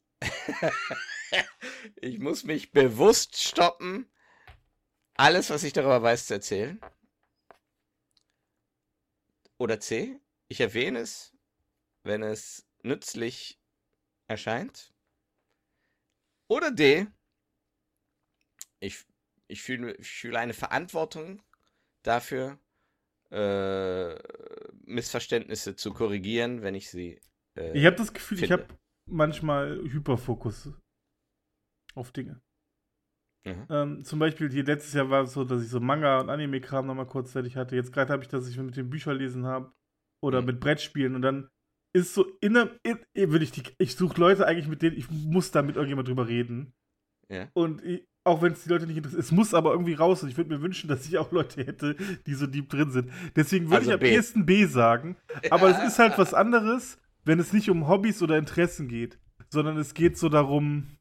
ich muss mich bewusst stoppen, alles, was ich darüber weiß, zu erzählen. Oder C, ich erwähne es, wenn es nützlich erscheint. Oder D, ich, ich, fühle, ich fühle eine Verantwortung dafür, äh, Missverständnisse zu korrigieren, wenn ich sie äh, Ich habe das Gefühl, ich finde. habe manchmal Hyperfokus auf Dinge. Mhm. Ähm, zum Beispiel, hier letztes Jahr war es so, dass ich so Manga- und Anime-Kram nochmal kurzzeitig hatte. Jetzt gerade habe ich, dass ich mit den Büchern lesen habe oder Mhm. mit Brettspielen und dann ist so inner, in, in, würde ich die, ich suche Leute eigentlich, mit denen ich muss da mit irgendjemand drüber reden. Ja. Und ich, auch wenn es die Leute nicht interessiert, es muss aber irgendwie raus und ich würde mir wünschen, dass ich auch Leute hätte, die so deep drin sind. Deswegen würde Also ich am B. ehesten B sagen, aber es ist halt was anderes, wenn es nicht um Hobbys oder Interessen geht, sondern es geht so darum,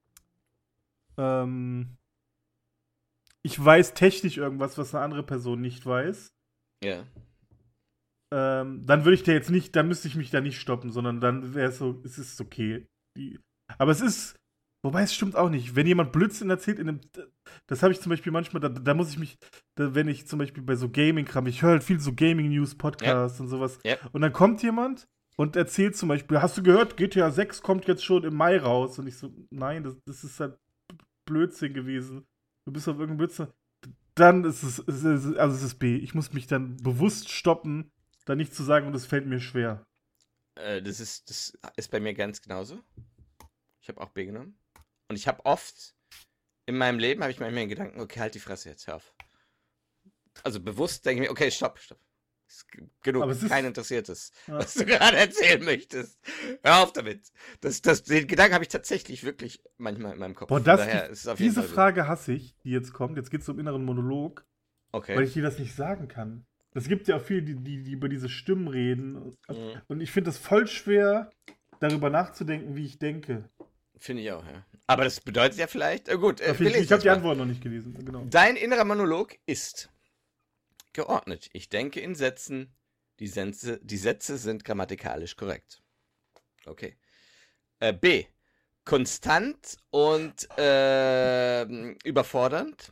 ähm, ich weiß technisch irgendwas, was eine andere Person nicht weiß. Ja. Ähm, dann würde ich da jetzt nicht, dann müsste ich mich da nicht stoppen, sondern dann wäre es so, es ist okay. Die, aber es ist, wobei es stimmt auch nicht. Wenn jemand Blödsinn erzählt, in einem, das habe ich zum Beispiel manchmal, da, da muss ich mich, da, wenn ich zum Beispiel bei so Gaming-Kram, ich höre halt viel so Gaming-News, Ja. Podcasts und sowas. Ja. Und dann kommt jemand und erzählt zum Beispiel, hast du gehört, G T A sechs kommt jetzt schon im Mai raus? Und ich so, nein, das, das ist halt Blödsinn gewesen. Du bist auf irgendeinem Blödsinn. Dann ist es, es ist, also es ist B. Ich muss mich dann bewusst stoppen, da nicht zu sagen, und es fällt mir schwer. Äh, das ist, das ist bei mir ganz genauso. Ich habe auch B genommen. Und ich habe oft in meinem Leben, habe ich manchmal den Gedanken, okay, halt die Fresse jetzt, hör auf. Also bewusst denke ich mir, okay, stopp, stopp. Ist genug, Aber es ist- kein Interessiertes, Ja. was du gerade erzählen möchtest. Hör auf damit. Das, das, den Gedanken habe ich tatsächlich wirklich manchmal in meinem Kopf. Boah, Von das, daher die, ist es auf jeden diese Fall so. Frage hasse ich, die jetzt kommt. Jetzt geht es um inneren Monolog, weil Okay. ich dir das nicht sagen kann. Es gibt ja auch viele, die, die, die über diese Stimmen reden. Mhm. Und ich finde das voll schwer, darüber nachzudenken, wie ich denke. Finde ich auch, ja. Aber das bedeutet ja vielleicht, äh, gut, äh, Ich, wir ich lesen habe das die mal. Antwort noch nicht gelesen. Genau. Dein innerer Monolog ist geordnet. Ich denke in Sätzen. Die Sätze, die Sätze sind grammatikalisch korrekt. Okay. Äh, B. Konstant und äh, überfordernd.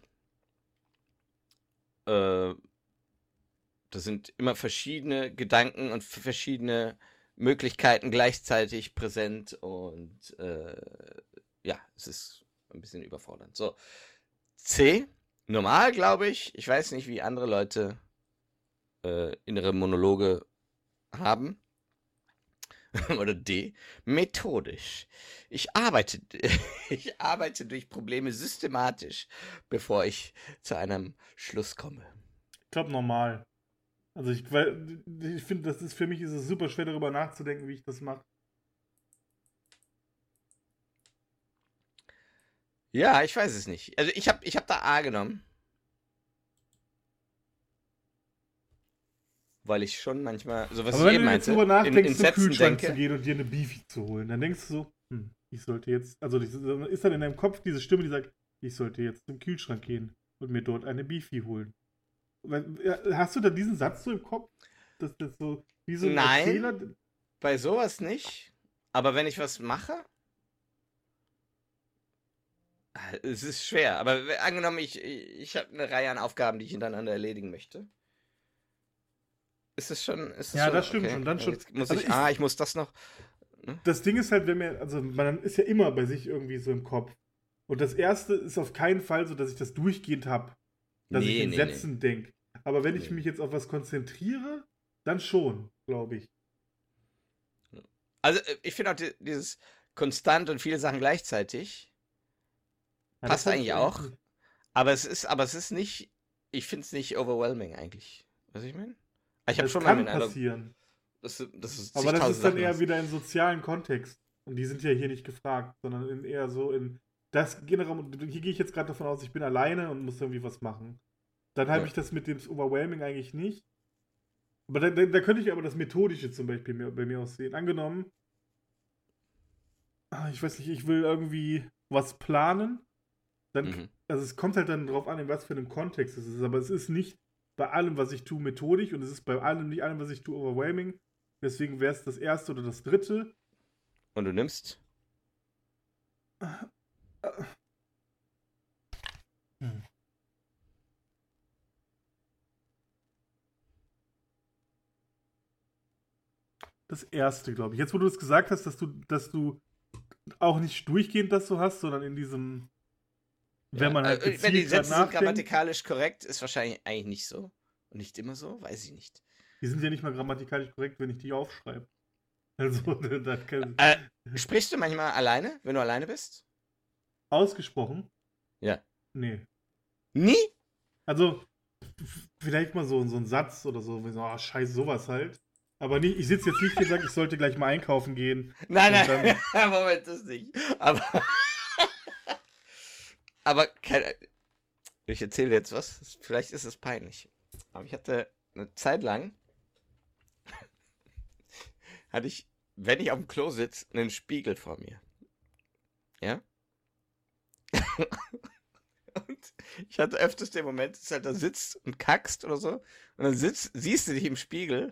Äh, das sind immer verschiedene Gedanken und verschiedene Möglichkeiten gleichzeitig präsent und äh, ja, es ist ein bisschen überfordernd. So. C. Normal, glaube ich. Ich weiß nicht, wie andere Leute äh, innere Monologe haben. Oder D. Methodisch. Ich arbeite, ich arbeite durch Probleme systematisch, bevor ich zu einem Schluss komme. Ich glaube normal. Also ich, weil, ich finde, das ist für mich ist es super schwer, darüber nachzudenken, wie ich das mache. Ja, ich weiß es nicht. Also ich habe ich hab da A genommen. Weil ich schon manchmal, so was Aber ich wenn eben du jetzt meinte, drüber in, nachdenkst, in zum Sätzen Kühlschrank zu denke. gehen und dir eine Beefy zu holen, dann denkst du so, hm, ich sollte jetzt, also das ist dann in deinem Kopf diese Stimme, die sagt, ich sollte jetzt zum Kühlschrank gehen und mir dort eine Beefy holen. Weil, ja, hast du dann diesen Satz so im Kopf? Dass das so wie so ein Nein, Erzähler? bei sowas nicht. Aber wenn ich was mache, es ist schwer. Aber angenommen, ich, ich habe eine Reihe an Aufgaben, die ich hintereinander erledigen möchte. Ist es schon, ist es Ja, schon, das stimmt okay. schon, dann schon. Jetzt muss Also ich, ich- ah, ich muss das noch. Ne? Das Ding ist halt, wenn mir, also man ist ja immer bei sich irgendwie so im Kopf. Und das erste ist auf keinen Fall so, dass ich das durchgehend habe. Dass ich Nee, in nee, Sätzen nee. denke. Aber wenn ich Nee. mich jetzt auf was konzentriere, dann schon, glaube ich. Also, äh, ich finde auch die, dieses konstant und viele Sachen gleichzeitig Ja, passt das hab eigentlich ich auch. nicht. Aber es ist, aber es ist nicht, ich finde es nicht overwhelming eigentlich. Was ich meine? Ich habe Das schon mal kann den Eindruck, passieren. dass du, dass du Aber das zigtausend ist dann Sachen eher hast. wieder im sozialen Kontext. Und die sind ja hier nicht gefragt, sondern in eher so in das generell, hier gehe ich jetzt gerade davon aus, ich bin alleine und muss irgendwie was machen. Dann habe Ja. ich das mit dem Overwhelming eigentlich nicht. Aber da, da, da könnte ich aber das Methodische zum Beispiel mir, bei mir aussehen. Angenommen, ah, ich weiß nicht, ich will irgendwie was planen. Dann, Mhm. also es kommt halt dann drauf an, in was für einem Kontext es ist. Aber es ist nicht bei allem, was ich tue, methodisch und es ist bei allem nicht allem, was ich tue, overwhelming. Deswegen wäre es das erste oder das dritte. Und du nimmst? Hm. das erste, glaube ich. Jetzt, wo du es gesagt hast, dass du, dass du auch nicht durchgehend das so hast, sondern in diesem, wenn Ja, man halt äh, wenn die gezielt Sätze sind nachdenkt. grammatikalisch korrekt, ist wahrscheinlich eigentlich nicht so. Und nicht immer so, weiß ich nicht. Die sind ja nicht mal grammatikalisch korrekt, wenn ich die aufschreibe. Also, da kann, Äh, sprichst du manchmal alleine, wenn du alleine bist? ausgesprochen? Ja. Nee. Nie? Also, f- vielleicht mal so, so ein Satz oder so, wie so, ah, scheiße, sowas halt. Aber nicht, ich sitze jetzt nicht hier und sage, ich sollte gleich mal einkaufen gehen. Nein, Und nein, Moment, das nicht. Aber, aber keine, ich erzähle jetzt was, vielleicht ist es peinlich. Aber ich hatte eine Zeit lang, hatte ich, wenn ich auf dem Klo sitze, einen Spiegel vor mir. Ja? Und ich hatte öfters den Moment, dass du halt da sitzt und kackst oder so. Und dann sitzt, siehst du dich im Spiegel.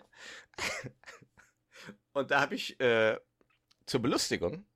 Und da habe ich äh, zur Belustigung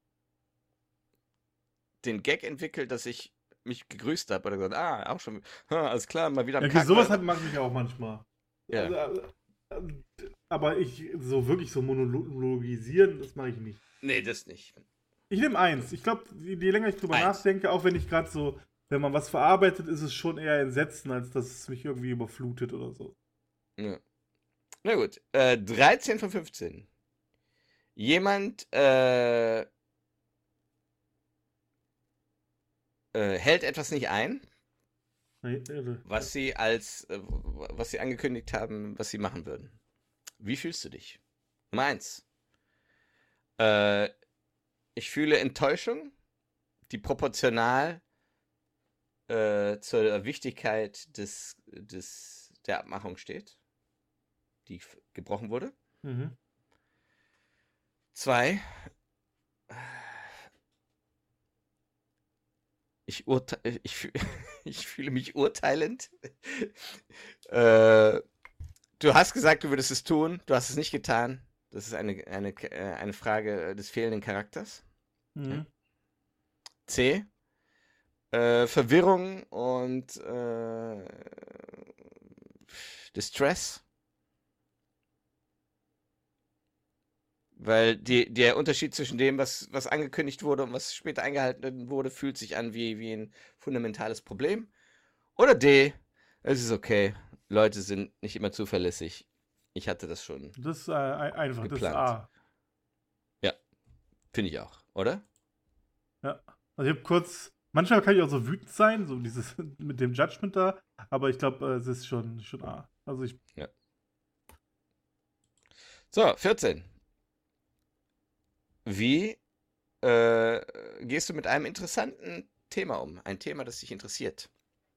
den Gag entwickelt, dass ich mich gegrüßt habe oder gesagt, ah, auch schon, ha, alles klar, mal wieder am ja, okay, Kacken. sowas hat, mache ich auch manchmal. Ja. Also, äh, aber ich, so wirklich so monologisieren, das mache ich nicht. Nee, das nicht. Ich nehme eins. Ich glaube, je je länger ich drüber Eins. nachdenke, auch wenn ich gerade so, wenn man was verarbeitet, ist es schon eher Entsetzen, als dass es mich irgendwie überflutet oder so. Ja. Na gut, äh, dreizehn von fünfzehn. Jemand äh, äh, hält etwas nicht ein, Nee, irre. was sie als, äh, was sie angekündigt haben, was sie machen würden. Wie fühlst du dich? Nummer eins. Äh, ich fühle Enttäuschung, die proportional äh, zur Wichtigkeit des, des, der Abmachung steht, die f- gebrochen wurde. Mhm. Zwei. Ich, urte ich, fühl ich fühle mich urteilend. äh, du hast gesagt, du würdest es tun, du hast es nicht getan. Das ist eine, eine, äh, eine Frage des fehlenden Charakters. Mhm. Ja. C. Äh, Verwirrung und äh, Distress. Weil die, der Unterschied zwischen dem, was, was angekündigt wurde und was später eingehalten wurde, fühlt sich an wie, wie ein fundamentales Problem. Oder D. Es ist okay. Leute sind nicht immer zuverlässig. Ich hatte das schon. Das ist äh, ein- einfach, das ist Geplant. A. Ja, finde ich auch, oder? Ja. Also ich habe kurz, manchmal kann ich auch so wütend sein, so dieses mit dem Judgment da, aber ich glaube, es ist schon, schon A. Also ich, So, vierzehn. Wie äh, gehst du mit einem interessanten Thema um? Ein Thema, das dich interessiert.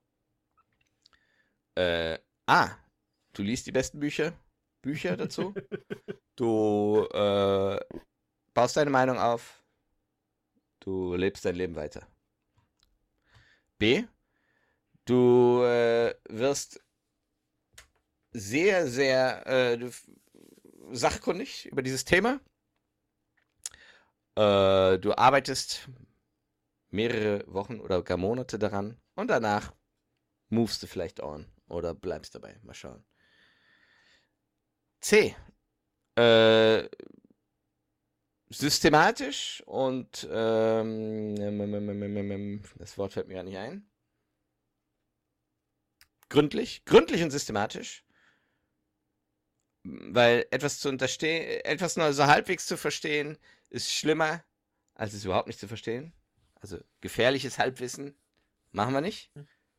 Äh, A. Du liest die besten Bücher, Bücher dazu. Du äh, baust deine Meinung auf. Du lebst dein Leben weiter. B. Du äh, wirst sehr, sehr äh, du, sachkundig über dieses Thema. Äh, du arbeitest mehrere Wochen oder gar Monate daran und danach movest du vielleicht on oder bleibst dabei. Mal schauen. C. Äh, systematisch und ähm, ähm, ähm, ähm, ähm, ähm, das Wort fällt mir gar nicht ein. Gründlich, gründlich und systematisch, weil etwas zu unterstehen, etwas nur so halbwegs zu verstehen, ist schlimmer, als es überhaupt nicht zu verstehen. Also gefährliches Halbwissen machen wir nicht.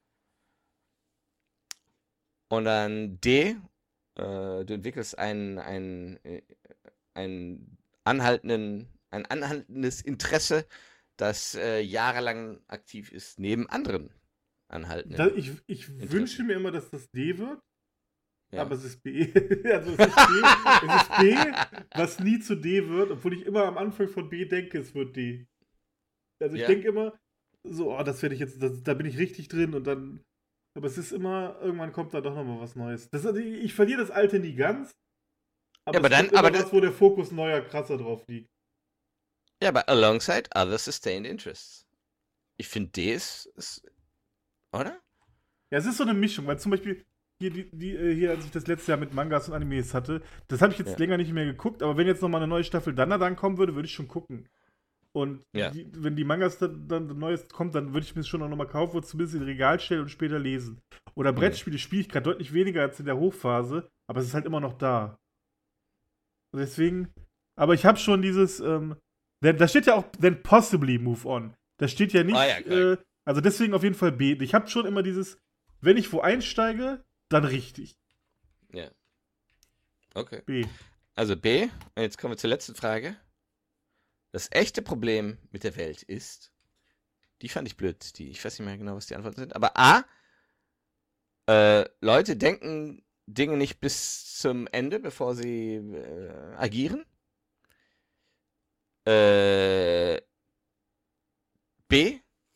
Und dann D, äh, du entwickelst ein, ein, äh, ein, anhaltenden, ein anhaltendes Interesse, das äh, jahrelang aktiv ist, neben anderen anhaltenden. da, ich, ich wünsche mir immer, dass das D wird, Ja. aber es ist B. Also es ist B, es ist B, was nie zu D wird, obwohl ich immer am Anfang von B denke, es wird D. Also ich Ja. denke immer, so, oh, das werde ich jetzt, das, da bin ich richtig drin und dann, aber es ist immer, irgendwann kommt da doch nochmal was Neues. Das, also ich, ich verliere das Alte nie ganz, aber, Ja, aber es dann- kommt immer aber was, das- wo der Fokus neuer, krasser drauf liegt. Ja, aber alongside other sustained interests. Ich finde, D ist, ist, oder? Ja, es ist so eine Mischung, weil zum Beispiel, hier, die, die, äh, hier, als ich das letzte Jahr mit Mangas und Animes hatte, das habe ich jetzt Ja. länger nicht mehr geguckt, aber wenn jetzt nochmal eine neue Staffel Dandadan kommen würde, würde ich schon gucken. Und Ja. die, wenn die Mangas dann, dann Neues kommt, dann würde ich mir das schon auch nochmal kaufen und zumindest in Regal stellen und später lesen. Oder Brettspiele spiele ich gerade deutlich weniger als in der Hochphase, aber es ist halt immer noch da. Und deswegen, aber ich habe schon dieses, ähm, da da steht ja auch, then possibly move on. Da steht ja nicht, Ah ja, klar. äh, also deswegen auf jeden Fall B. Ich habe schon immer dieses, wenn ich wo einsteige, dann richtig. Ja. Okay. B. Also B, und jetzt kommen wir zur letzten Frage. Das echte Problem mit der Welt ist, die fand ich blöd, die, ich weiß nicht mehr genau, was die Antworten sind, aber A, äh, Leute denken Dinge nicht bis zum Ende, bevor sie äh, agieren. Äh, B,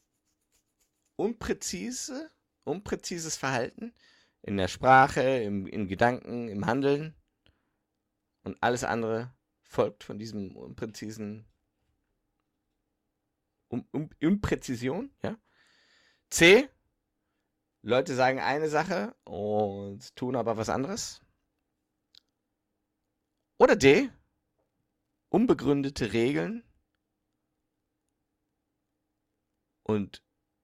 unpräzise, unpräzises Verhalten in der Sprache, im, in Gedanken, im Handeln und alles andere folgt von diesem unpräzisen um, um, Impräzision, ja. C, Leute sagen eine Sache und tun aber was anderes. Oder D, unbegründete Regeln und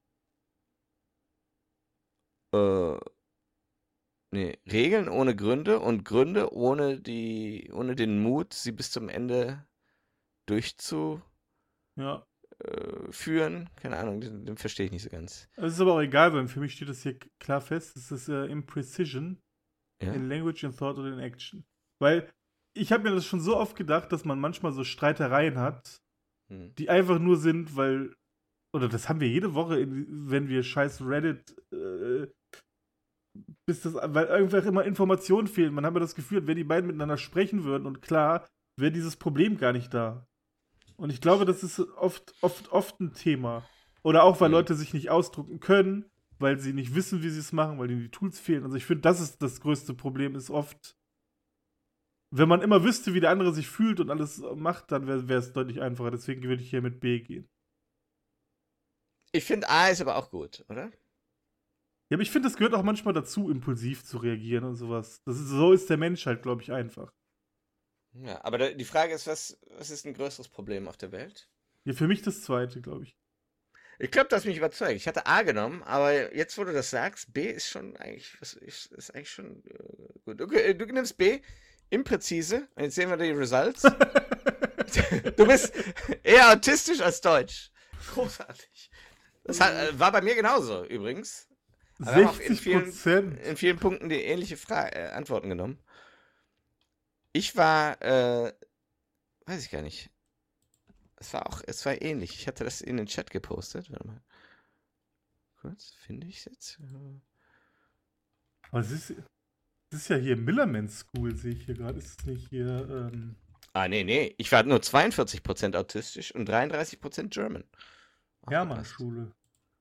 äh, nee, Regeln ohne Gründe und Gründe ohne die, ohne den Mut, sie bis zum Ende durchzuführen. Ja. Keine Ahnung, den, den verstehe ich nicht so ganz. Es ist aber auch egal, weil für mich steht das hier klar fest. Es ist äh, Imprecision Ja? in Language, in Thought oder in Action. Weil ich habe mir das schon so oft gedacht, dass man manchmal so Streitereien hat, Hm. die einfach nur sind, weil, oder das haben wir jede Woche, in, wenn wir scheiß Reddit, äh, bis das, weil einfach immer Informationen fehlen. Man hat immer das Gefühl, wenn die beiden miteinander sprechen würden und klar, wäre dieses Problem gar nicht da. Und ich glaube, das ist oft, oft, oft ein Thema. Oder auch, weil Mhm. Leute sich nicht ausdrucken können, weil sie nicht wissen, wie sie es machen, weil ihnen die Tools fehlen. Also ich finde, das ist das größte Problem, ist oft, wenn man immer wüsste, wie der andere sich fühlt und alles macht, dann wäre es deutlich einfacher. Deswegen würde ich hier mit B gehen. Ich finde A ist aber auch gut, oder? Ja, aber ich finde, das gehört auch manchmal dazu, impulsiv zu reagieren und sowas. Das ist, so ist der Mensch halt, glaube ich, einfach. Ja, aber da, die Frage ist, was, was ist ein größeres Problem auf der Welt? Ja, für mich das zweite, glaube ich. Ich glaube, das hat mich überzeugt. Ich hatte A genommen, aber jetzt, wo du das sagst, B ist schon eigentlich, was ist, ist eigentlich schon äh, gut. Okay, du nimmst B, impräzise, und jetzt sehen wir die Results. Du bist eher autistisch als deutsch. Großartig. Das hat, äh, war bei mir genauso, übrigens. Aber wir haben auch in sechzig vielen, Prozent. in vielen Punkten die ähnliche Fra äh, Antworten genommen. Ich war, äh, weiß ich gar nicht. Es war auch, es war ähnlich. Ich hatte das in den Chat gepostet. Warte mal. Kurz, finde ich es jetzt? Aber es ist, es ist ja hier Millerman School, sehe ich hier gerade. Ist es nicht hier, ähm... Ah, nee, nee. Ich war nur zweiundvierzig Prozent autistisch und dreiunddreißig Prozent German. Hermann-Schule.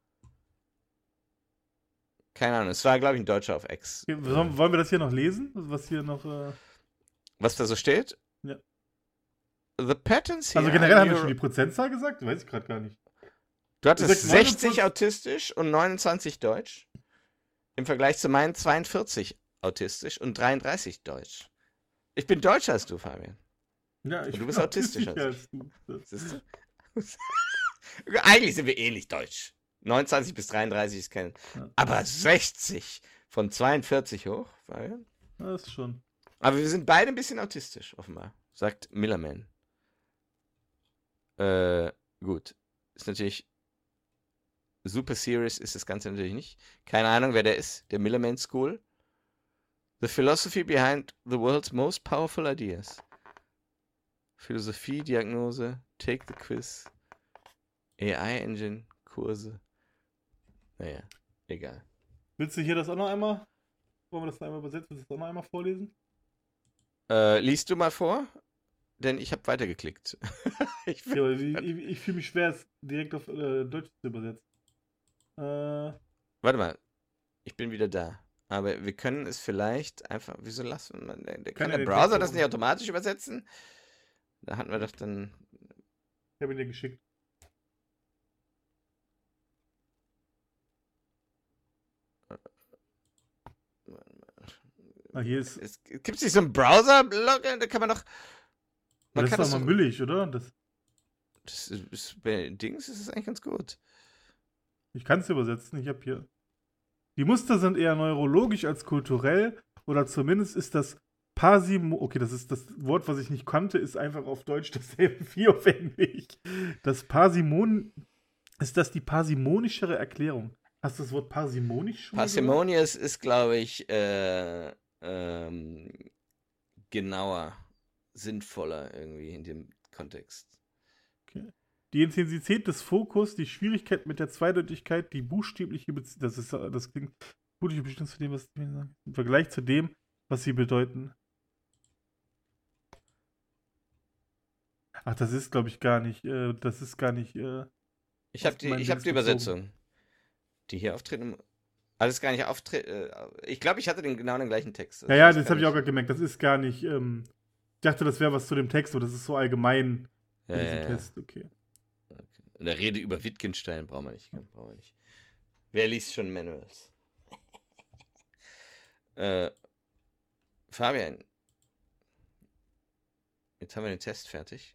Keine Ahnung. Es war, glaube ich, ein Deutscher auf Ex. Okay, wollen wir das hier noch lesen? Was hier noch, äh... Was da so steht? Ja. The patterns here Also generell are haben wir neuro- schon die Prozentzahl gesagt? Weiß ich gerade gar nicht. Du hattest Du sagst sechzig neunundzwanzig autistisch und neunundzwanzig deutsch. Im Vergleich zu meinen zweiundvierzig autistisch und dreiunddreißig deutsch. Ich bin deutscher als du, Fabian. Ja, ich Und du bin bist autistischer als als du. Siehst du? Eigentlich sind wir ähnlich deutsch. neunundzwanzig bis dreiunddreißig ist kein. Ja. Aber sechzig von zweiundvierzig hoch, Fabian. Das ist schon. Aber wir sind beide ein bisschen autistisch, offenbar. Sagt Millerman. Äh, gut. Ist natürlich. Super serious ist das Ganze natürlich nicht. Keine Ahnung, wer der ist. Der Millerman School. The philosophy behind the world's most powerful ideas. Philosophie, Diagnose, Take the Quiz, A I Engine, Kurse. Naja, egal. Willst du hier das auch noch einmal? Wollen wir das noch einmal übersetzen? Willst du das auch noch einmal vorlesen? Äh, liest du mal vor? Denn ich habe weitergeklickt. ich Ja, aber ich, ich, ich fühle mich schwer, es direkt auf äh, Deutsch zu übersetzen. Äh, Warte mal, ich bin wieder da. Aber wir können es vielleicht einfach. Wieso lassen wir. Der, der, kann Kann der er den Browser Text das oben? nicht automatisch übersetzen? Da hatten wir doch dann. ich habe ihn dir geschickt. Ah, hier ist. Es gibt nicht so einen Browser-Login, da kann man doch. Man Das kann ist das doch mal doch. billig, oder? Das, Das ist, ist, bei Dings ist es eigentlich ganz gut. ich kann es übersetzen. Ich habe hier. Die Muster sind eher neurologisch als kulturell. Oder zumindest ist das Parsimo. Okay, das ist das Wort, was ich nicht kannte, ist einfach auf Deutsch dasselbe wie auf Englisch. Das Parsimon. Ist das die parsimonischere Erklärung? Hast du das Wort parsimonisch schon mal gehört? Parsimonious ist, glaube ich, äh, ähm, genauer, sinnvoller irgendwie in dem Kontext. Okay. Die Intensität des Fokus, die Schwierigkeit mit der Zweideutigkeit, die buchstäbliche Beziehung, das ist, das klingt buchstäbliche Beziehung zu dem, was die sagen. Im Vergleich zu dem, was sie bedeuten. Ach, das ist, glaube ich, gar nicht, äh, das ist gar nicht, äh, Ich habe auf die, mein ich hab Dings die bezogen. Übersetzung. Die hier auftreten. Alles gar nicht auftreten. Äh, ich glaube, ich hatte den genau den gleichen Text. Ja, ja, weiß das gar habe ich auch nicht. gerade gemerkt, das ist gar nicht, ähm, ich dachte, das wäre was zu dem Text, aber das ist so allgemein Ja, für diesen ja, ja. Test, okay. In der Rede über Wittgenstein brauchen wir nicht. Brauchen wir nicht. Wer liest schon Manuals? äh, Fabian, jetzt haben wir den Test fertig.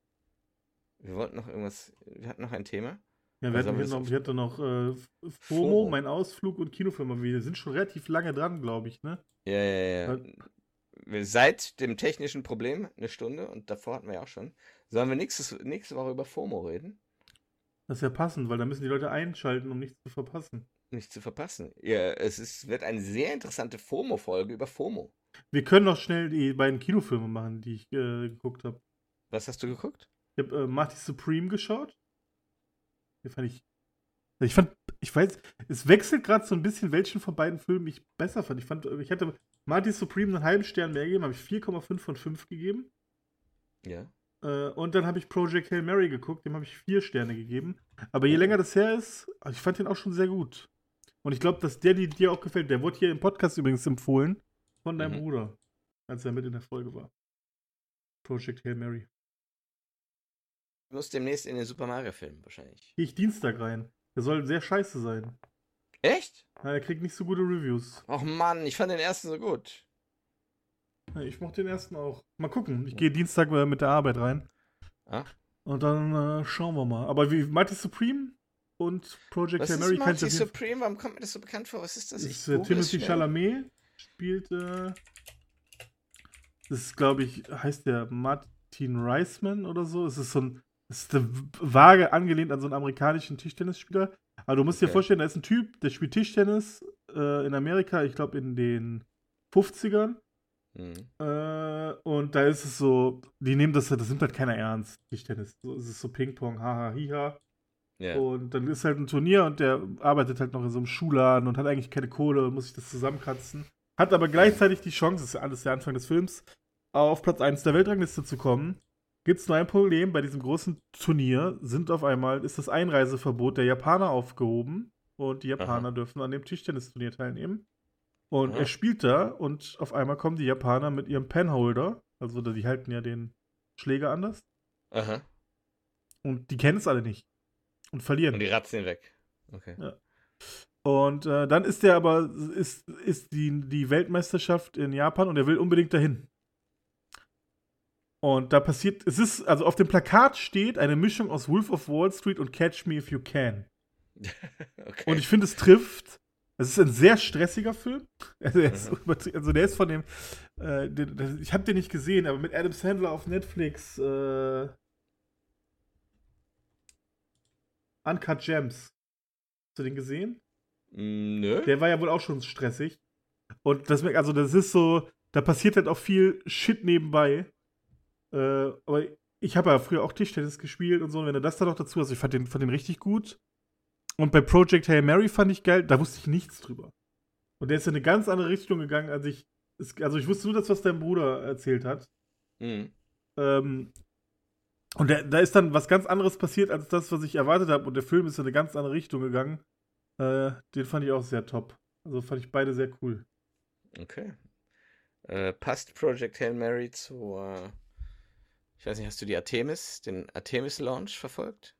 Wir wollten noch irgendwas. Wir hatten noch ein Thema. Ja, wir Also hatten haben wir hier das noch, auf- wir hatten noch äh, FOMO, FOMO. mein Ausflug und Kinofilm. Wir sind schon relativ lange dran, glaube ich, ne? Ja, ja, ja. Weil- Wir- Seit dem technischen Problem eine Stunde und davor hatten wir ja auch schon. Sollen wir nächstes, nächste Woche über FOMO reden? Das ist ja passend, weil da müssen die Leute einschalten, um nichts zu verpassen. Nicht zu verpassen. Ja, es ist, wird eine sehr interessante FOMO-Folge über FOMO. Wir können noch schnell die beiden Kinofilme machen, die ich äh, geguckt habe. Was hast du geguckt? Ich habe äh, Marty Supreme geschaut. Den fand ich. Ich fand, ich weiß, es wechselt gerade so ein bisschen, welchen von beiden Filmen ich besser fand. Ich fand, ich hatte Marty Supreme einen halben Stern mehr gegeben, habe ich vier Komma fünf von fünf gegeben. Ja. Äh, und dann habe ich Project Hail Mary geguckt, dem habe ich vier Sterne gegeben. Aber je Oh. länger das her ist, ich fand den auch schon sehr gut. Und ich glaube, dass der die, dir auch gefällt. Der wurde hier im Podcast übrigens empfohlen von deinem Mhm. Bruder, als er mit in der Folge war. Project Hail Mary. Du musst demnächst in den Super Mario-Film wahrscheinlich. Gehe ich Dienstag rein. Der soll sehr scheiße sein. Echt? Ja, er kriegt nicht so gute Reviews. Och Mann, ich fand den ersten so gut. Ja, ich mochte den ersten auch. Mal gucken. Ich gehe Dienstag äh, mit der Arbeit rein. Ah? Und dann äh, schauen wir mal. Aber wie Marty Supreme und Project Was Hail ist Mary kann ich Marty auf jeden Fall. Supreme? Warum kommt mir das so bekannt vor? Was ist das? Das Ich ist äh, google es Timothy schnell. Chalamet. Spielt, äh, das ist, glaube ich, heißt der Martin Reisman oder so. Es ist so ein, es ist eine vage angelehnt an so einen amerikanischen Tischtennisspieler. Aber du musst dir Okay. vorstellen, da ist ein Typ, der spielt Tischtennis äh, in Amerika, ich glaube in den fünfzigern. Hm. Äh, und da ist es so, die nehmen das, das nimmt halt keiner ernst, Tischtennis. So, es ist so Ping-Pong, haha, hiha. Ja. Und dann ist halt ein Turnier und der arbeitet halt noch in so einem Schuhladen und hat eigentlich keine Kohle und muss sich das zusammenkratzen. Hat aber gleichzeitig die Chance, das ist ja alles der Anfang des Films, auf Platz eins der Weltrangliste zu kommen. Gibt es nur ein Problem, bei diesem großen Turnier sind auf einmal, ist das Einreiseverbot der Japaner aufgehoben und die Japaner Aha. dürfen an dem Tischtennisturnier teilnehmen. Und Aha. er spielt da und auf einmal kommen die Japaner mit ihrem Penholder, also die halten ja den Schläger anders, Aha. und die kennen es alle nicht und verlieren. Und die ratzen ihn weg. Okay. Und äh, dann ist der aber, ist, ist die, die Weltmeisterschaft in Japan und er will unbedingt dahin. Und da passiert, es ist, also auf dem Plakat steht eine Mischung aus Wolf of Wall Street und Catch Me If You Can. Okay. Und ich finde, es trifft. Es ist ein sehr stressiger Film. Also der ist, Mhm. übertrie- also der ist von dem, äh, den, den, ich habe den nicht gesehen, aber mit Adam Sandler auf Netflix, äh, Uncut Gems. Hast du den gesehen? Mm, Nö. Der war ja wohl auch schon stressig. Und das, also das ist so, da passiert halt auch viel Shit nebenbei. Äh, aber ich habe ja früher auch Tischtennis gespielt und so. Und wenn du das da noch dazu hast, ich fand den, fand den richtig gut. Und bei Project Hail Mary fand ich geil, da wusste ich nichts drüber. Und der ist in eine ganz andere Richtung gegangen, als ich. Es, also ich wusste nur das, was dein Bruder erzählt hat. Mhm. Ähm, und der, da ist dann was ganz anderes passiert, als das, was ich erwartet habe. Und der Film ist in eine ganz andere Richtung gegangen. Äh, den fand ich auch sehr top. Also fand ich beide sehr cool. Okay. Äh, passt Project Hail Mary zur. Ich weiß nicht, hast du die Artemis, den Artemis-Launch verfolgt?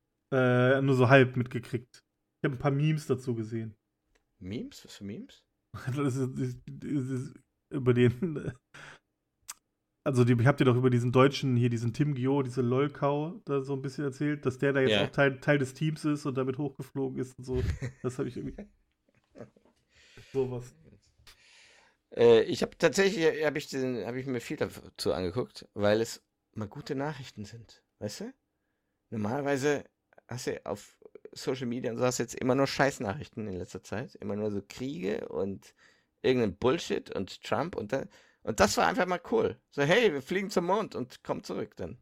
Äh, nur so halb mitgekriegt. Ich habe ein paar Memes dazu gesehen. Memes? Was für Memes? Das ist, das ist über den. Also, die, habt ihr doch über diesen Deutschen hier, diesen Tim Gio, diese LOL-Cow, da so ein bisschen erzählt, dass der da jetzt Ja. auch Teil, Teil des Teams ist und damit hochgeflogen ist und so. Das habe ich irgendwie. Sowas. Äh, ich habe tatsächlich, habe ich, den- hab ich mir viel dazu angeguckt, weil es mal gute Nachrichten sind. Weißt du? Normalerweise hast du auf Social Media und so hast du jetzt immer nur Scheißnachrichten in letzter Zeit. Immer nur so Kriege und irgendein Bullshit und Trump und da, und das war einfach mal cool. So, hey, wir fliegen zum Mond und kommen zurück dann.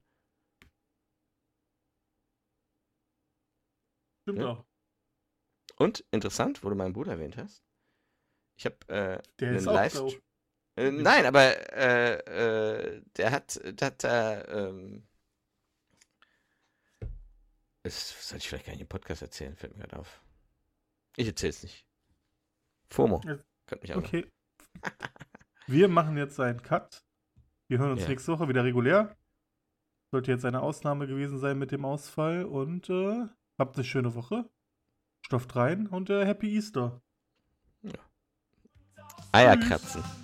Stimmt Ne? auch. Und interessant, wo du meinen Bruder erwähnt hast. Ich habe äh, Der einen ist auch da. Livestream. Äh, nein, aber äh, äh, der hat, der hat da, ähm, das sollte ich vielleicht gar nicht im Podcast erzählen, fällt mir gerade auf. Ich erzähl's nicht. FOMO. Ja, Könnt mich auch Okay. Wir machen jetzt einen Cut. Wir hören uns Ja. nächste Woche wieder regulär. Sollte jetzt eine Ausnahme gewesen sein mit dem Ausfall. Und äh, habt eine schöne Woche. Stopft rein und äh, Happy Easter. Eierkratzen.